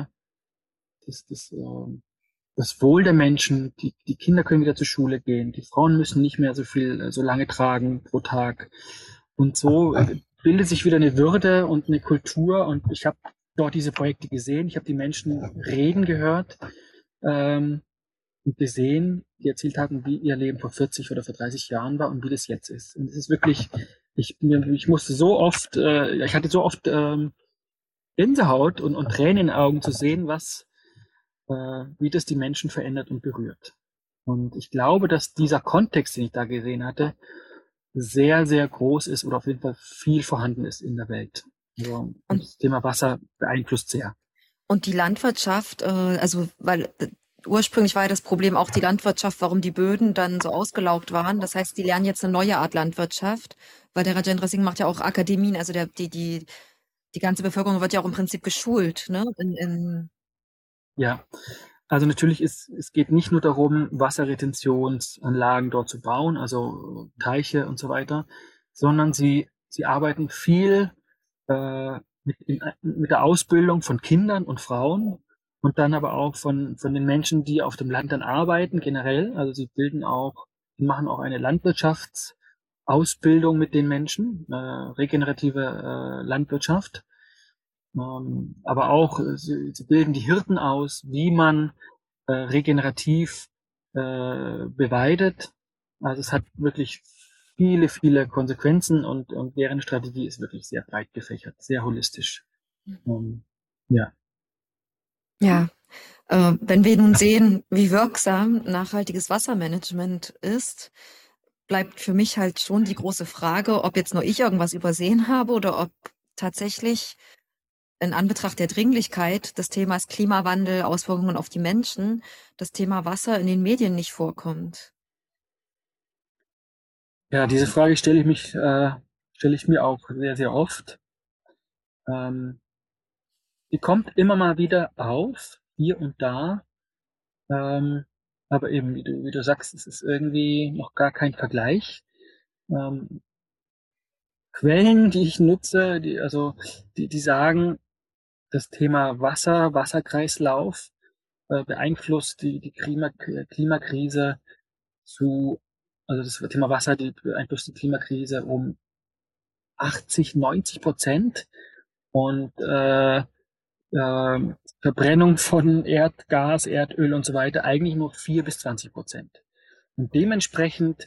Wohl der Menschen. Die Kinder können wieder zur Schule gehen. Die Frauen müssen nicht mehr so lange tragen pro Tag. Und so bildet sich wieder eine Würde und eine Kultur. Und ich habe dort diese Projekte gesehen. Ich habe die Menschen reden gehört und gesehen, die erzählt hatten, wie ihr Leben vor 40 oder vor 30 Jahren war und wie das jetzt ist. Und es ist wirklich, ich musste so oft, ich hatte so oft Gänsehaut und Tränen in den Augen zu sehen, wie das die Menschen verändert und berührt. Und ich glaube, dass dieser Kontext, den ich da gesehen hatte, sehr, sehr groß ist oder auf jeden Fall viel vorhanden ist in der Welt. Also das Thema Wasser beeinflusst sehr. Und die Landwirtschaft, weil ursprünglich war ja das Problem auch die Landwirtschaft, warum die Böden dann so ausgelaugt waren. Das heißt, die lernen jetzt eine neue Art Landwirtschaft, weil der Rajendra Singh macht ja auch Akademien, also die ganze Bevölkerung wird ja auch im Prinzip geschult, ne? Ja, also natürlich es geht nicht nur darum, Wasserretentionsanlagen dort zu bauen, also Teiche und so weiter, sondern sie arbeiten viel mit der Ausbildung von Kindern und Frauen und dann aber auch von den Menschen, die auf dem Land dann arbeiten generell. Also sie machen auch eine Landwirtschaftsausbildung mit den Menschen, regenerative Landwirtschaft. Aber auch, sie bilden die Hirten aus, wie man regenerativ beweidet. Also es hat wirklich viele, viele Konsequenzen und deren Strategie ist wirklich sehr breit gefächert, sehr holistisch. Ja. Ja, wenn wir nun sehen, wie wirksam nachhaltiges Wassermanagement ist, bleibt für mich halt schon die große Frage, ob jetzt nur ich irgendwas übersehen habe oder ob tatsächlich in Anbetracht der Dringlichkeit des Themas Klimawandel, Auswirkungen auf die Menschen, das Thema Wasser in den Medien nicht vorkommt. Ja, diese Frage stelle ich mir auch sehr, sehr oft. Die kommt immer mal wieder auf, hier und da. aber eben, wie du sagst, es ist irgendwie noch gar kein Vergleich. Ähm, Quellen, die ich nutze, die sagen, das Thema Wasser, Wasserkreislauf beeinflusst die Klimakrise also das Thema Wasser beeinflusst die Klimakrise um 80-90%. Und Verbrennung von Erdgas, Erdöl und so weiter eigentlich nur 4-20%. Und dementsprechend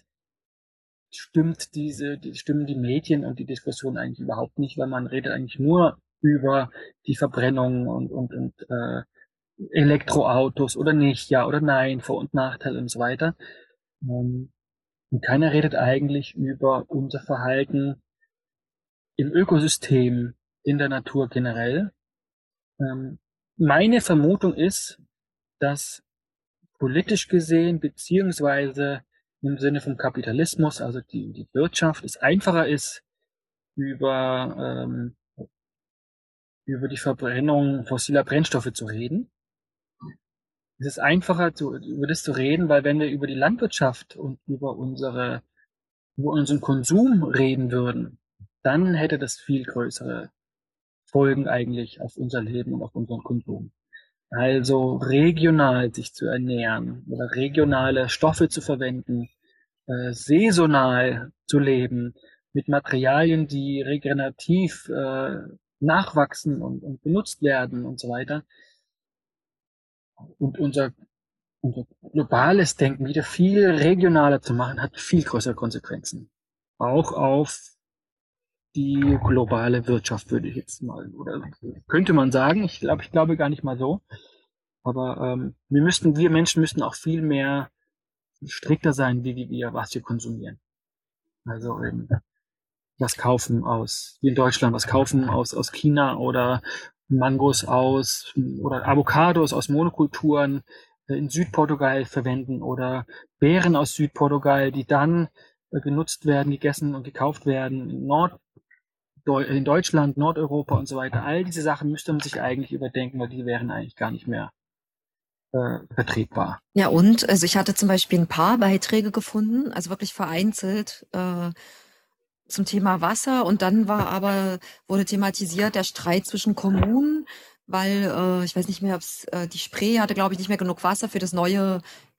stimmen die Medien und die Diskussion eigentlich überhaupt nicht, weil man redet eigentlich nur über die Verbrennung und Elektroautos oder nicht, ja oder nein, Vor- und Nachteile und so weiter. Und keiner redet eigentlich über unser Verhalten im Ökosystem, in der Natur generell. Meine Vermutung ist, dass politisch gesehen, beziehungsweise im Sinne vom Kapitalismus, also die Wirtschaft, es einfacher ist, über, über die Verbrennung fossiler Brennstoffe zu reden. Es ist einfacher, über das zu reden, weil wenn wir über die Landwirtschaft und über unseren Konsum reden würden, dann hätte das viel größere Folgen eigentlich auf unser Leben und auf unseren Konsum. Also regional sich zu ernähren oder regionale Stoffe zu verwenden, saisonal zu leben, mit Materialien, die regenerativ nachwachsen und benutzt werden und so weiter. Und unser globales Denken wieder viel regionaler zu machen, hat viel größere Konsequenzen. Auch auf die globale Wirtschaft, würde ich jetzt mal, oder könnte man sagen. Ich glaube gar nicht mal so. Aber wir Menschen müssten auch viel mehr strikter sein, was wir konsumieren. Also wie in Deutschland, was kaufen aus China oder Mangos oder Avocados aus Monokulturen in Südportugal verwenden oder Beeren aus Südportugal, die dann genutzt werden, gegessen und gekauft werden in Deutschland, Nordeuropa und so weiter. All diese Sachen müsste man sich eigentlich überdenken, weil die wären eigentlich gar nicht mehr vertretbar. Ja, und also ich hatte zum Beispiel ein paar Beiträge gefunden, also wirklich vereinzelt zum Thema Wasser. Und dann wurde thematisiert der Streit zwischen Kommunen, weil ich weiß nicht mehr, die Spree hatte, glaube ich, nicht mehr genug Wasser für das neue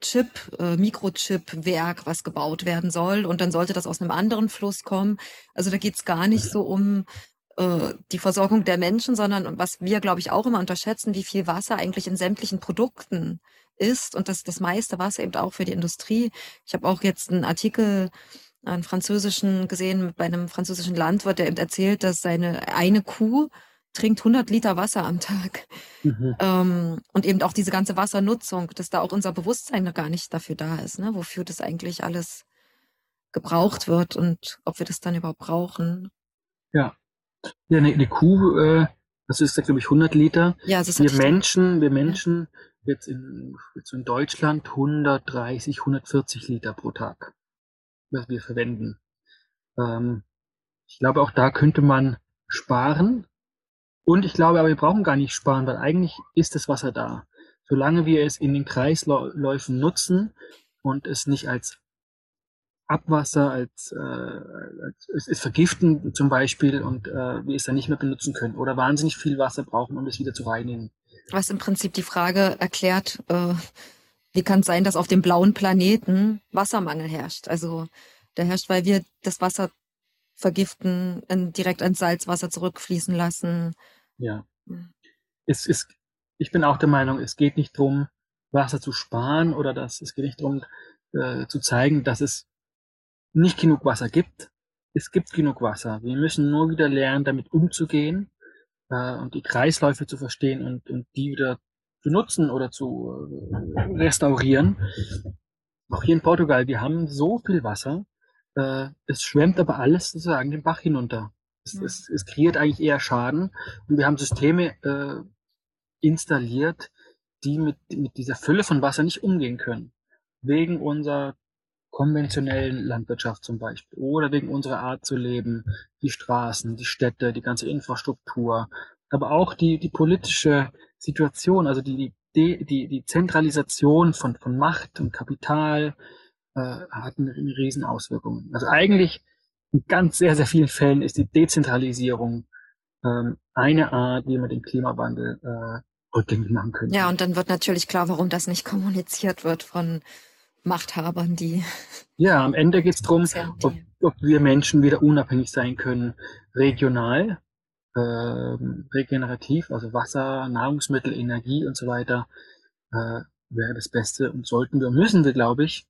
Mikrochip-Werk, was gebaut werden soll. Und dann sollte das aus einem anderen Fluss kommen. Also da geht's gar nicht so um die Versorgung der Menschen, sondern was wir, glaube ich, auch immer unterschätzen, wie viel Wasser eigentlich in sämtlichen Produkten ist und das meiste Wasser eben auch für die Industrie. Ich habe auch jetzt einen französischen gesehen, bei einem französischen Landwirt, der eben erzählt, dass seine eine Kuh trinkt 100 Liter Wasser am Tag. Und eben auch diese ganze Wassernutzung, dass da auch unser Bewusstsein noch gar nicht dafür da ist, ne? Wofür das eigentlich alles gebraucht wird und ob wir das dann überhaupt brauchen. Ja. Ja, eine Kuh, das ist ja, glaube ich, 100 Liter. Ja, das Wir Menschen jetzt in Deutschland 130, 140 Liter pro Tag, was wir verwenden. Ich glaube, auch da könnte man sparen. Und ich glaube aber, wir brauchen gar nicht sparen, weil eigentlich ist das Wasser da. Solange wir es in den Kreisläufen nutzen und es nicht als Abwasser, es ist vergiften zum Beispiel und wir es dann nicht mehr benutzen können oder wahnsinnig viel Wasser brauchen, um es wieder zu reinigen. Was im Prinzip die Frage erklärt, wie kann es sein, dass auf dem blauen Planeten Wassermangel herrscht? Also der herrscht, weil wir das Wasser vergiften, direkt ins Salzwasser zurückfließen lassen. Ja. Ich bin auch der Meinung, es geht nicht darum, Wasser zu sparen es geht nicht darum, zu zeigen, dass es nicht genug Wasser gibt. Es gibt genug Wasser. Wir müssen nur wieder lernen, damit umzugehen und die Kreisläufe zu verstehen und die wieder zu nutzen oder zu restaurieren. Auch hier in Portugal, wir haben so viel Wasser. Es schwemmt aber alles sozusagen den Bach hinunter. Es kreiert eigentlich eher Schaden. Und wir haben Systeme installiert, die mit dieser Fülle von Wasser nicht umgehen können. Wegen unserer konventionellen Landwirtschaft zum Beispiel oder wegen unserer Art zu leben, die Straßen, die Städte, die ganze Infrastruktur, aber auch die politische Situation, also die die Zentralisation von Macht und Kapital hat eine riesen Auswirkungen. Also eigentlich in ganz sehr, sehr vielen Fällen ist die Dezentralisierung eine Art, wie man den Klimawandel rückgängig machen könnte. Ja, und dann wird natürlich klar, warum das nicht kommuniziert wird von Machthabern, die... Ja, am Ende geht es darum, ob wir Menschen wieder unabhängig sein können, regional, regenerativ, also Wasser, Nahrungsmittel, Energie und so weiter, wäre das Beste und sollten wir, müssen wir, glaube ich,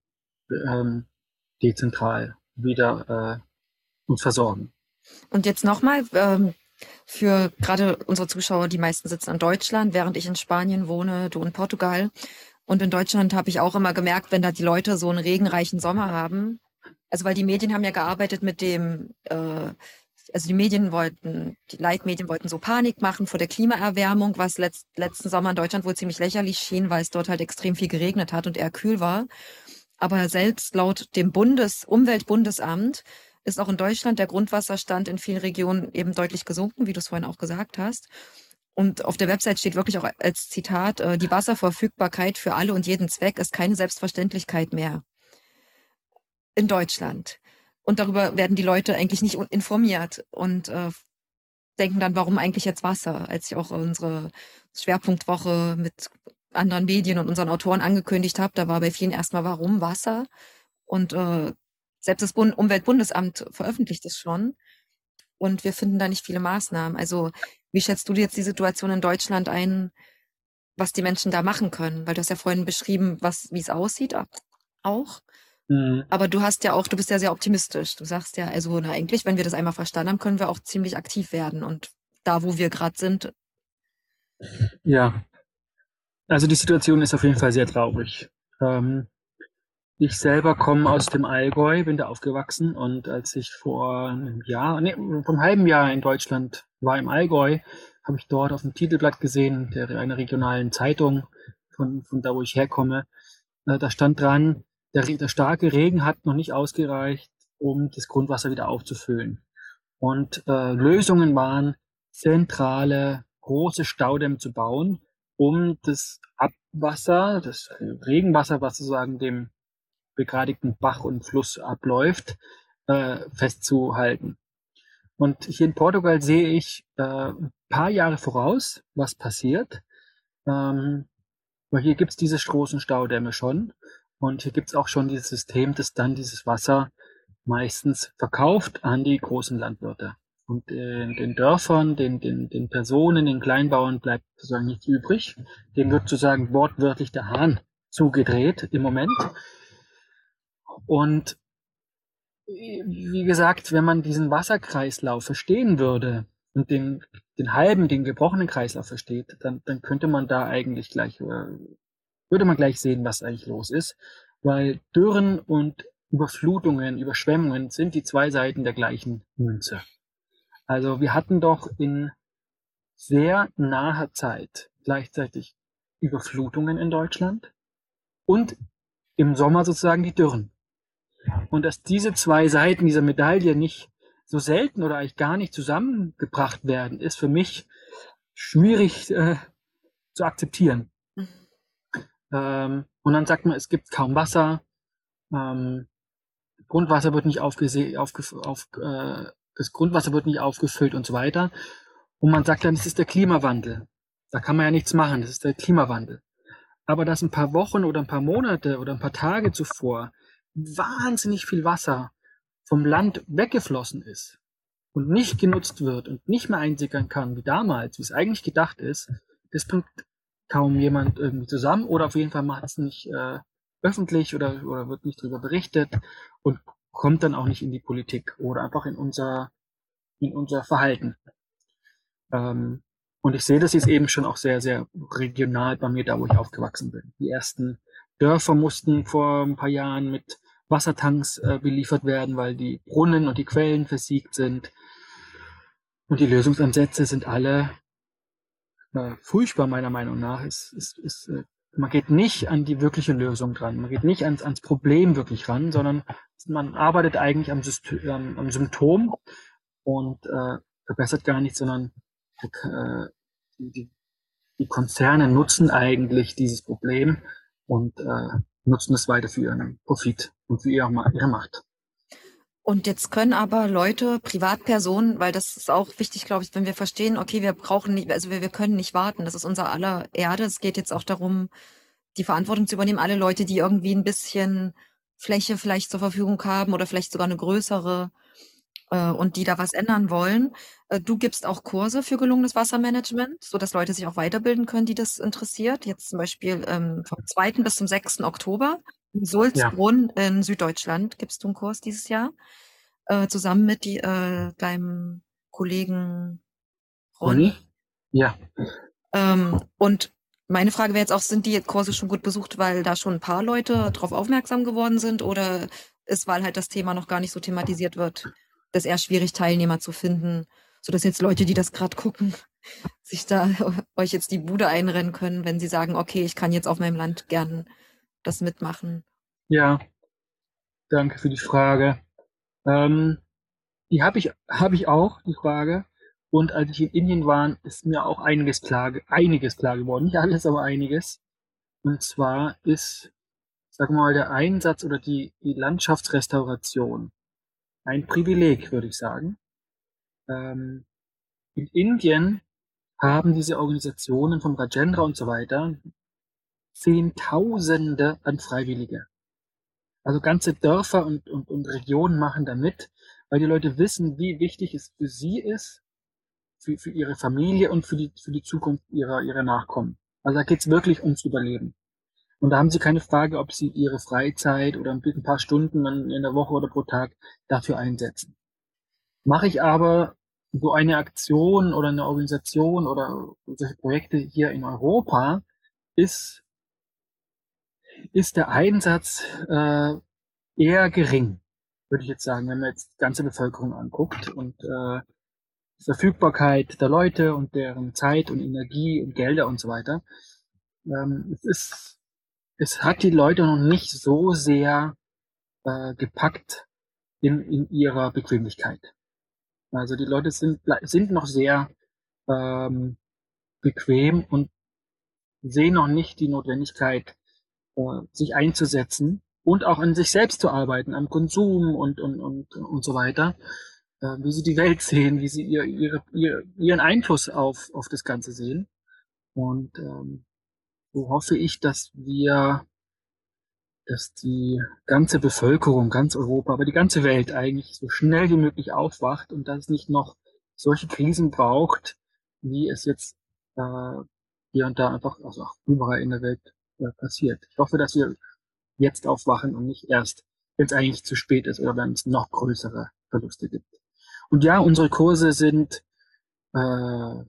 dezentral wieder uns versorgen. Und jetzt nochmal, für gerade unsere Zuschauer, die meisten sitzen in Deutschland, während ich in Spanien wohne, du in Portugal. Und in Deutschland habe ich auch immer gemerkt, wenn da die Leute so einen regenreichen Sommer haben, also weil die Medien haben ja gearbeitet mit dem, also die Leitmedien wollten so Panik machen vor der Klimaerwärmung, was letzten Sommer in Deutschland wohl ziemlich lächerlich schien, weil es dort halt extrem viel geregnet hat und eher kühl war. Aber selbst laut dem Umweltbundesamt ist auch in Deutschland der Grundwasserstand in vielen Regionen eben deutlich gesunken, wie du es vorhin auch gesagt hast. Und auf der Website steht wirklich auch als Zitat, die Wasserverfügbarkeit für alle und jeden Zweck ist keine Selbstverständlichkeit mehr in Deutschland. Und darüber werden die Leute eigentlich nicht informiert und denken dann, warum eigentlich jetzt Wasser? Als ich auch unsere Schwerpunktwoche mit anderen Medien und unseren Autoren angekündigt habe, da war bei vielen erstmal, warum Wasser? Und selbst das Umweltbundesamt veröffentlicht es schon. Und wir finden da nicht viele Maßnahmen. Also wie schätzt du dir jetzt die Situation in Deutschland ein, was die Menschen da machen können? Weil du hast ja vorhin beschrieben, wie es aussieht auch. Aber du bist ja sehr optimistisch. Du sagst ja, also eigentlich, wenn wir das einmal verstanden haben, können wir auch ziemlich aktiv werden. Und da, wo wir gerade sind. Ja, also die Situation ist auf jeden Fall sehr traurig. Ich selber komme aus dem Allgäu, bin da aufgewachsen und als ich vor einem halben Jahr in Deutschland war im Allgäu, habe ich dort auf dem Titelblatt gesehen, einer regionalen Zeitung von da, wo ich herkomme, da stand dran, der starke Regen hat noch nicht ausgereicht, um das Grundwasser wieder aufzufüllen. Und Lösungen waren, zentrale, große Staudämme zu bauen, um das Abwasser, das Regenwasser, was sozusagen dem begradigten Bach und Fluss abläuft, festzuhalten. Und hier in Portugal sehe ich ein paar Jahre voraus, was passiert. Weil hier gibt es diese großen Staudämme schon. Und hier gibt es auch schon dieses System, das dann dieses Wasser meistens verkauft an die großen Landwirte. Und den Dörfern, den Personen, den Kleinbauern bleibt sozusagen nichts übrig. Dem wird sozusagen wortwörtlich der Hahn zugedreht im Moment. Und wie gesagt, wenn man diesen Wasserkreislauf verstehen würde und den gebrochenen Kreislauf versteht, dann könnte man da eigentlich würde man gleich sehen, was eigentlich los ist. Weil Dürren und Überflutungen, Überschwemmungen sind die zwei Seiten der gleichen Münze. Also wir hatten doch in sehr naher Zeit gleichzeitig Überflutungen in Deutschland und im Sommer sozusagen die Dürren. Und dass diese zwei Seiten dieser Medaille nicht so selten oder eigentlich gar nicht zusammengebracht werden, ist für mich schwierig zu akzeptieren. Und dann sagt man, es gibt kaum Wasser, Grundwasser wird nicht das Grundwasser wird nicht aufgefüllt und so weiter. Und man sagt dann, das ist der Klimawandel. Da kann man ja nichts machen, das ist der Klimawandel. Aber dass ein paar Wochen oder ein paar Monate oder ein paar Tage zuvor wahnsinnig viel Wasser vom Land weggeflossen ist und nicht genutzt wird und nicht mehr einsickern kann, wie damals, wie es eigentlich gedacht ist, das bringt kaum jemand irgendwie zusammen oder auf jeden Fall macht es nicht öffentlich oder wird nicht darüber berichtet und kommt dann auch nicht in die Politik oder einfach in unser Verhalten. Und ich sehe das jetzt eben schon auch sehr, sehr regional bei mir, da wo ich aufgewachsen bin. Die ersten Dörfer mussten vor ein paar Jahren mit Wassertanks beliefert werden, weil die Brunnen und die Quellen versiegt sind. Und die Lösungsansätze sind alle furchtbar, meiner Meinung nach. Man geht nicht an die wirkliche Lösung dran. Man geht nicht ans Problem wirklich ran, sondern man arbeitet eigentlich am Symptom und verbessert gar nichts, sondern die Konzerne nutzen eigentlich dieses Problem und nutzen es weiter für ihren Profit und für ihre Macht. Und jetzt können aber Leute, Privatpersonen, weil das ist auch wichtig, glaube ich, wenn wir verstehen, okay, wir brauchen nicht, also wir können nicht warten, das ist unser aller Erde. Es geht jetzt auch darum, die Verantwortung zu übernehmen, alle Leute, die irgendwie ein bisschen Fläche vielleicht zur Verfügung haben oder vielleicht sogar eine größere und die da was ändern wollen. Du gibst auch Kurse für gelungenes Wassermanagement, sodass Leute sich auch weiterbilden können, die das interessiert. Jetzt zum Beispiel vom 2. bis zum 6. Oktober in Sulzbrunn in Süddeutschland gibst du einen Kurs dieses Jahr, zusammen mit deinem Kollegen Ronny. Ja. Und meine Frage wäre jetzt auch, sind die Kurse schon gut besucht, weil da schon ein paar Leute drauf aufmerksam geworden sind, oder ist, weil halt das Thema noch gar nicht so thematisiert wird, das eher schwierig, Teilnehmer zu finden, sodass jetzt Leute, die das gerade gucken, sich da euch jetzt die Bude einrennen können, wenn sie sagen, okay, ich kann jetzt auf meinem Land gern das mitmachen? Ja, danke für die Frage. Die habe ich auch, die Frage. Und als ich in Indien war, ist mir auch einiges klar geworden. Nicht alles, aber einiges. Und zwar ist, sag mal, der Einsatz oder die Landschaftsrestauration ein Privileg, würde ich sagen. In Indien haben diese Organisationen vom Rajendra und so weiter Zehntausende an Freiwillige. Also ganze Dörfer und Regionen machen da mit, weil die Leute wissen, wie wichtig es für sie ist, für ihre Familie und für die Zukunft ihrer Nachkommen. Also da geht's wirklich ums Überleben. Und da haben sie keine Frage, ob sie ihre Freizeit oder ein paar Stunden in der Woche oder pro Tag dafür einsetzen. Mache ich aber so eine Aktion oder eine Organisation oder solche Projekte hier in Europa, ist der Einsatz eher gering, würde ich jetzt sagen, wenn man jetzt die ganze Bevölkerung anguckt und Verfügbarkeit der Leute und deren Zeit und Energie und Gelder und so weiter. Es hat die Leute noch nicht so sehr gepackt in ihrer Bequemlichkeit. Also die Leute sind noch sehr bequem und sehen noch nicht die Notwendigkeit, sich einzusetzen und auch an sich selbst zu arbeiten, am Konsum und so weiter, wie sie die Welt sehen, wie sie ihren Einfluss auf das Ganze sehen. Und so hoffe ich, dass die ganze Bevölkerung, ganz Europa, aber die ganze Welt eigentlich so schnell wie möglich aufwacht und dass es nicht noch solche Krisen braucht, wie es jetzt hier und da einfach, also auch überall in der Welt passiert. Ich hoffe, dass wir jetzt aufwachen und nicht erst, wenn es eigentlich zu spät ist oder wenn es noch größere Verluste gibt. Und ja, unsere Kurse sind, wird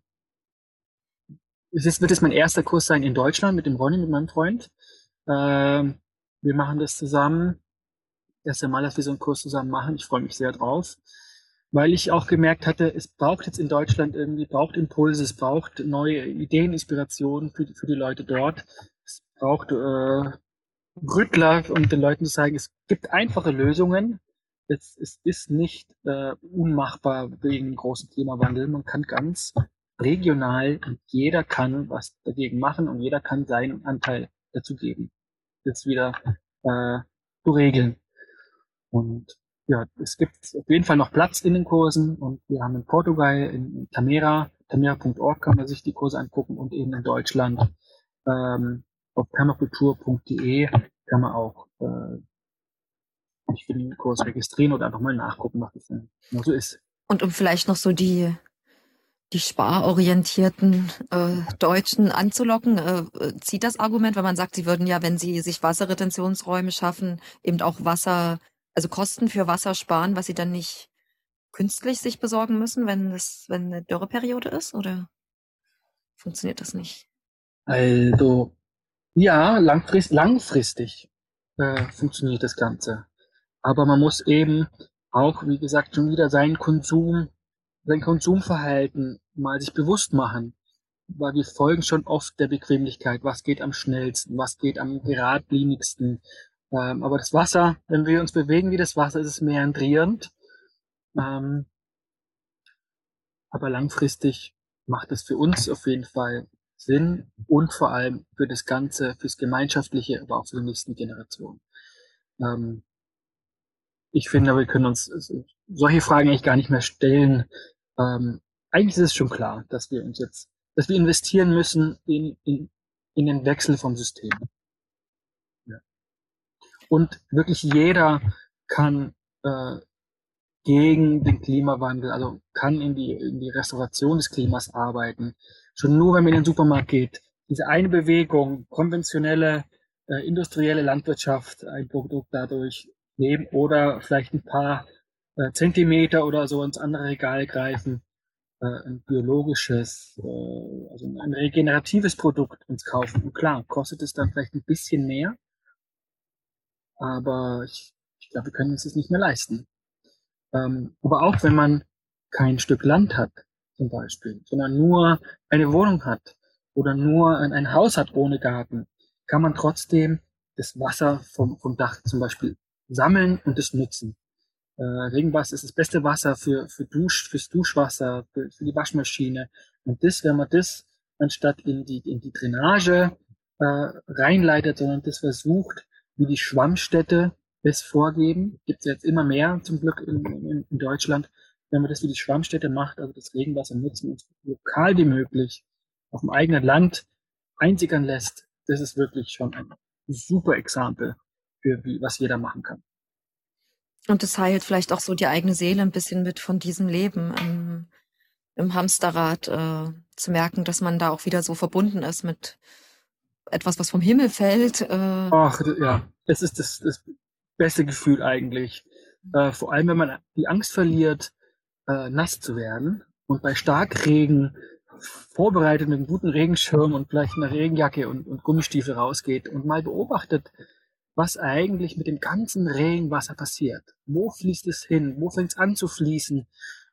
es mein erster Kurs sein in Deutschland mit dem Ronny, mit meinem Freund. Wir machen das zusammen. Das erste Mal, dass wir so einen Kurs zusammen machen. Ich freue mich sehr drauf, weil ich auch gemerkt hatte, es braucht jetzt in Deutschland braucht Impulse, es braucht neue Ideen, Inspirationen für die Leute dort. Es braucht Rüttler, um den Leuten zu zeigen, es gibt einfache Lösungen. Es ist nicht unmachbar wegen großen Klimawandel. Man kann ganz regional und jeder kann was dagegen machen und jeder kann seinen Anteil dazu geben, jetzt wieder zu regeln. Und ja, es gibt auf jeden Fall noch Platz in den Kursen und wir haben in Portugal, in tamera.org kann man sich die Kurse angucken und eben in Deutschland auf permakultur.de kann man auch sich für den Kurs registrieren oder einfach mal nachgucken, was das denn so ist. Und um vielleicht noch so die sparorientierten Deutschen anzulocken, zieht das Argument, wenn man sagt, sie würden ja, wenn sie sich Wasserretentionsräume schaffen, eben auch also Kosten für Wasser sparen, was sie dann nicht künstlich sich besorgen müssen, wenn eine Dürreperiode ist, oder funktioniert das nicht? Also ja, langfristig funktioniert das Ganze. Aber man muss eben auch, wie gesagt, schon wieder sein Konsumverhalten mal sich bewusst machen. Weil wir folgen schon oft der Bequemlichkeit. Was geht am schnellsten? Was geht am geradlinigsten? Aber das Wasser, wenn wir uns bewegen wie das Wasser, ist es meandrierend. Aber langfristig macht es für uns auf jeden Fall sind und vor allem für das Ganze, fürs Gemeinschaftliche, aber auch für die nächsten Generationen. Ich finde, wir können uns solche Fragen eigentlich gar nicht mehr stellen. Eigentlich ist es schon klar, dass wir investieren müssen in den Wechsel vom System. Ja. Und wirklich jeder kann gegen den Klimawandel, also kann in die Restauration des Klimas arbeiten. Schon nur, wenn man in den Supermarkt geht, diese eine Bewegung, konventionelle, industrielle Landwirtschaft, ein Produkt dadurch nehmen oder vielleicht ein paar Zentimeter oder so ins andere Regal greifen, ein biologisches, also ein regeneratives Produkt uns kaufen. Und klar, kostet es dann vielleicht ein bisschen mehr, aber ich glaube, wir können uns das nicht mehr leisten. Aber auch wenn man kein Stück Land hat, zum Beispiel, sondern nur eine Wohnung hat oder nur ein Haus hat ohne Garten, kann man trotzdem das Wasser vom Dach zum Beispiel sammeln und es nutzen. Regenwasser ist das beste Wasser fürs Duschwasser, für die Waschmaschine. Und wenn man das anstatt in die Drainage reinleitet, sondern das versucht, wie die Schwammstädte es vorgeben, gibt es jetzt immer mehr zum Glück in Deutschland, wenn man das wie die Schwammstädte macht, also das Regenwasser nutzen und so lokal wie möglich auf dem eigenen Land einsickern lässt, das ist wirklich schon ein super Exempel für was jeder machen kann. Und es heilt vielleicht auch so die eigene Seele ein bisschen mit von diesem Leben im Hamsterrad, zu merken, dass man da auch wieder so verbunden ist mit etwas, was vom Himmel fällt. Ach, ja, es ist das beste Gefühl eigentlich. Vor allem, wenn man die Angst verliert, nass zu werden und bei Starkregen vorbereitet mit einem guten Regenschirm und vielleicht einer Regenjacke und Gummistiefel rausgeht und mal beobachtet, was eigentlich mit dem ganzen Regenwasser passiert. Wo fließt es hin? Wo fängt es an zu fließen?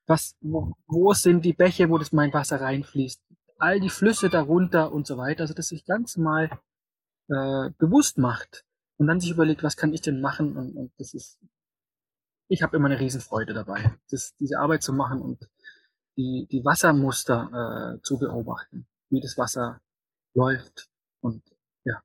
Wo sind die Bäche, wo mein Wasser reinfließt? All die Flüsse darunter und so weiter. Also, dass sich ganz mal bewusst macht und dann sich überlegt, was kann ich denn machen? Und ich habe immer eine Riesenfreude dabei, diese Arbeit zu machen und die Wassermuster zu beobachten, wie das Wasser läuft und ja.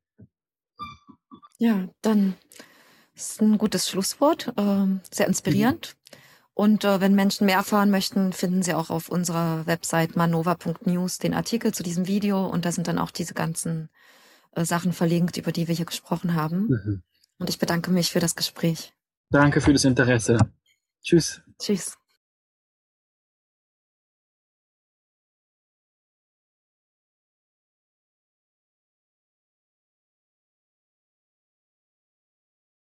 Ja, dann ist ein gutes Schlusswort, sehr inspirierend. Und wenn Menschen mehr erfahren möchten, finden sie auch auf unserer Website manova.news den Artikel zu diesem Video und da sind dann auch diese ganzen Sachen verlinkt, über die wir hier gesprochen haben. Und ich bedanke mich für das Gespräch. Danke für das Interesse. Tschüss. Tschüss.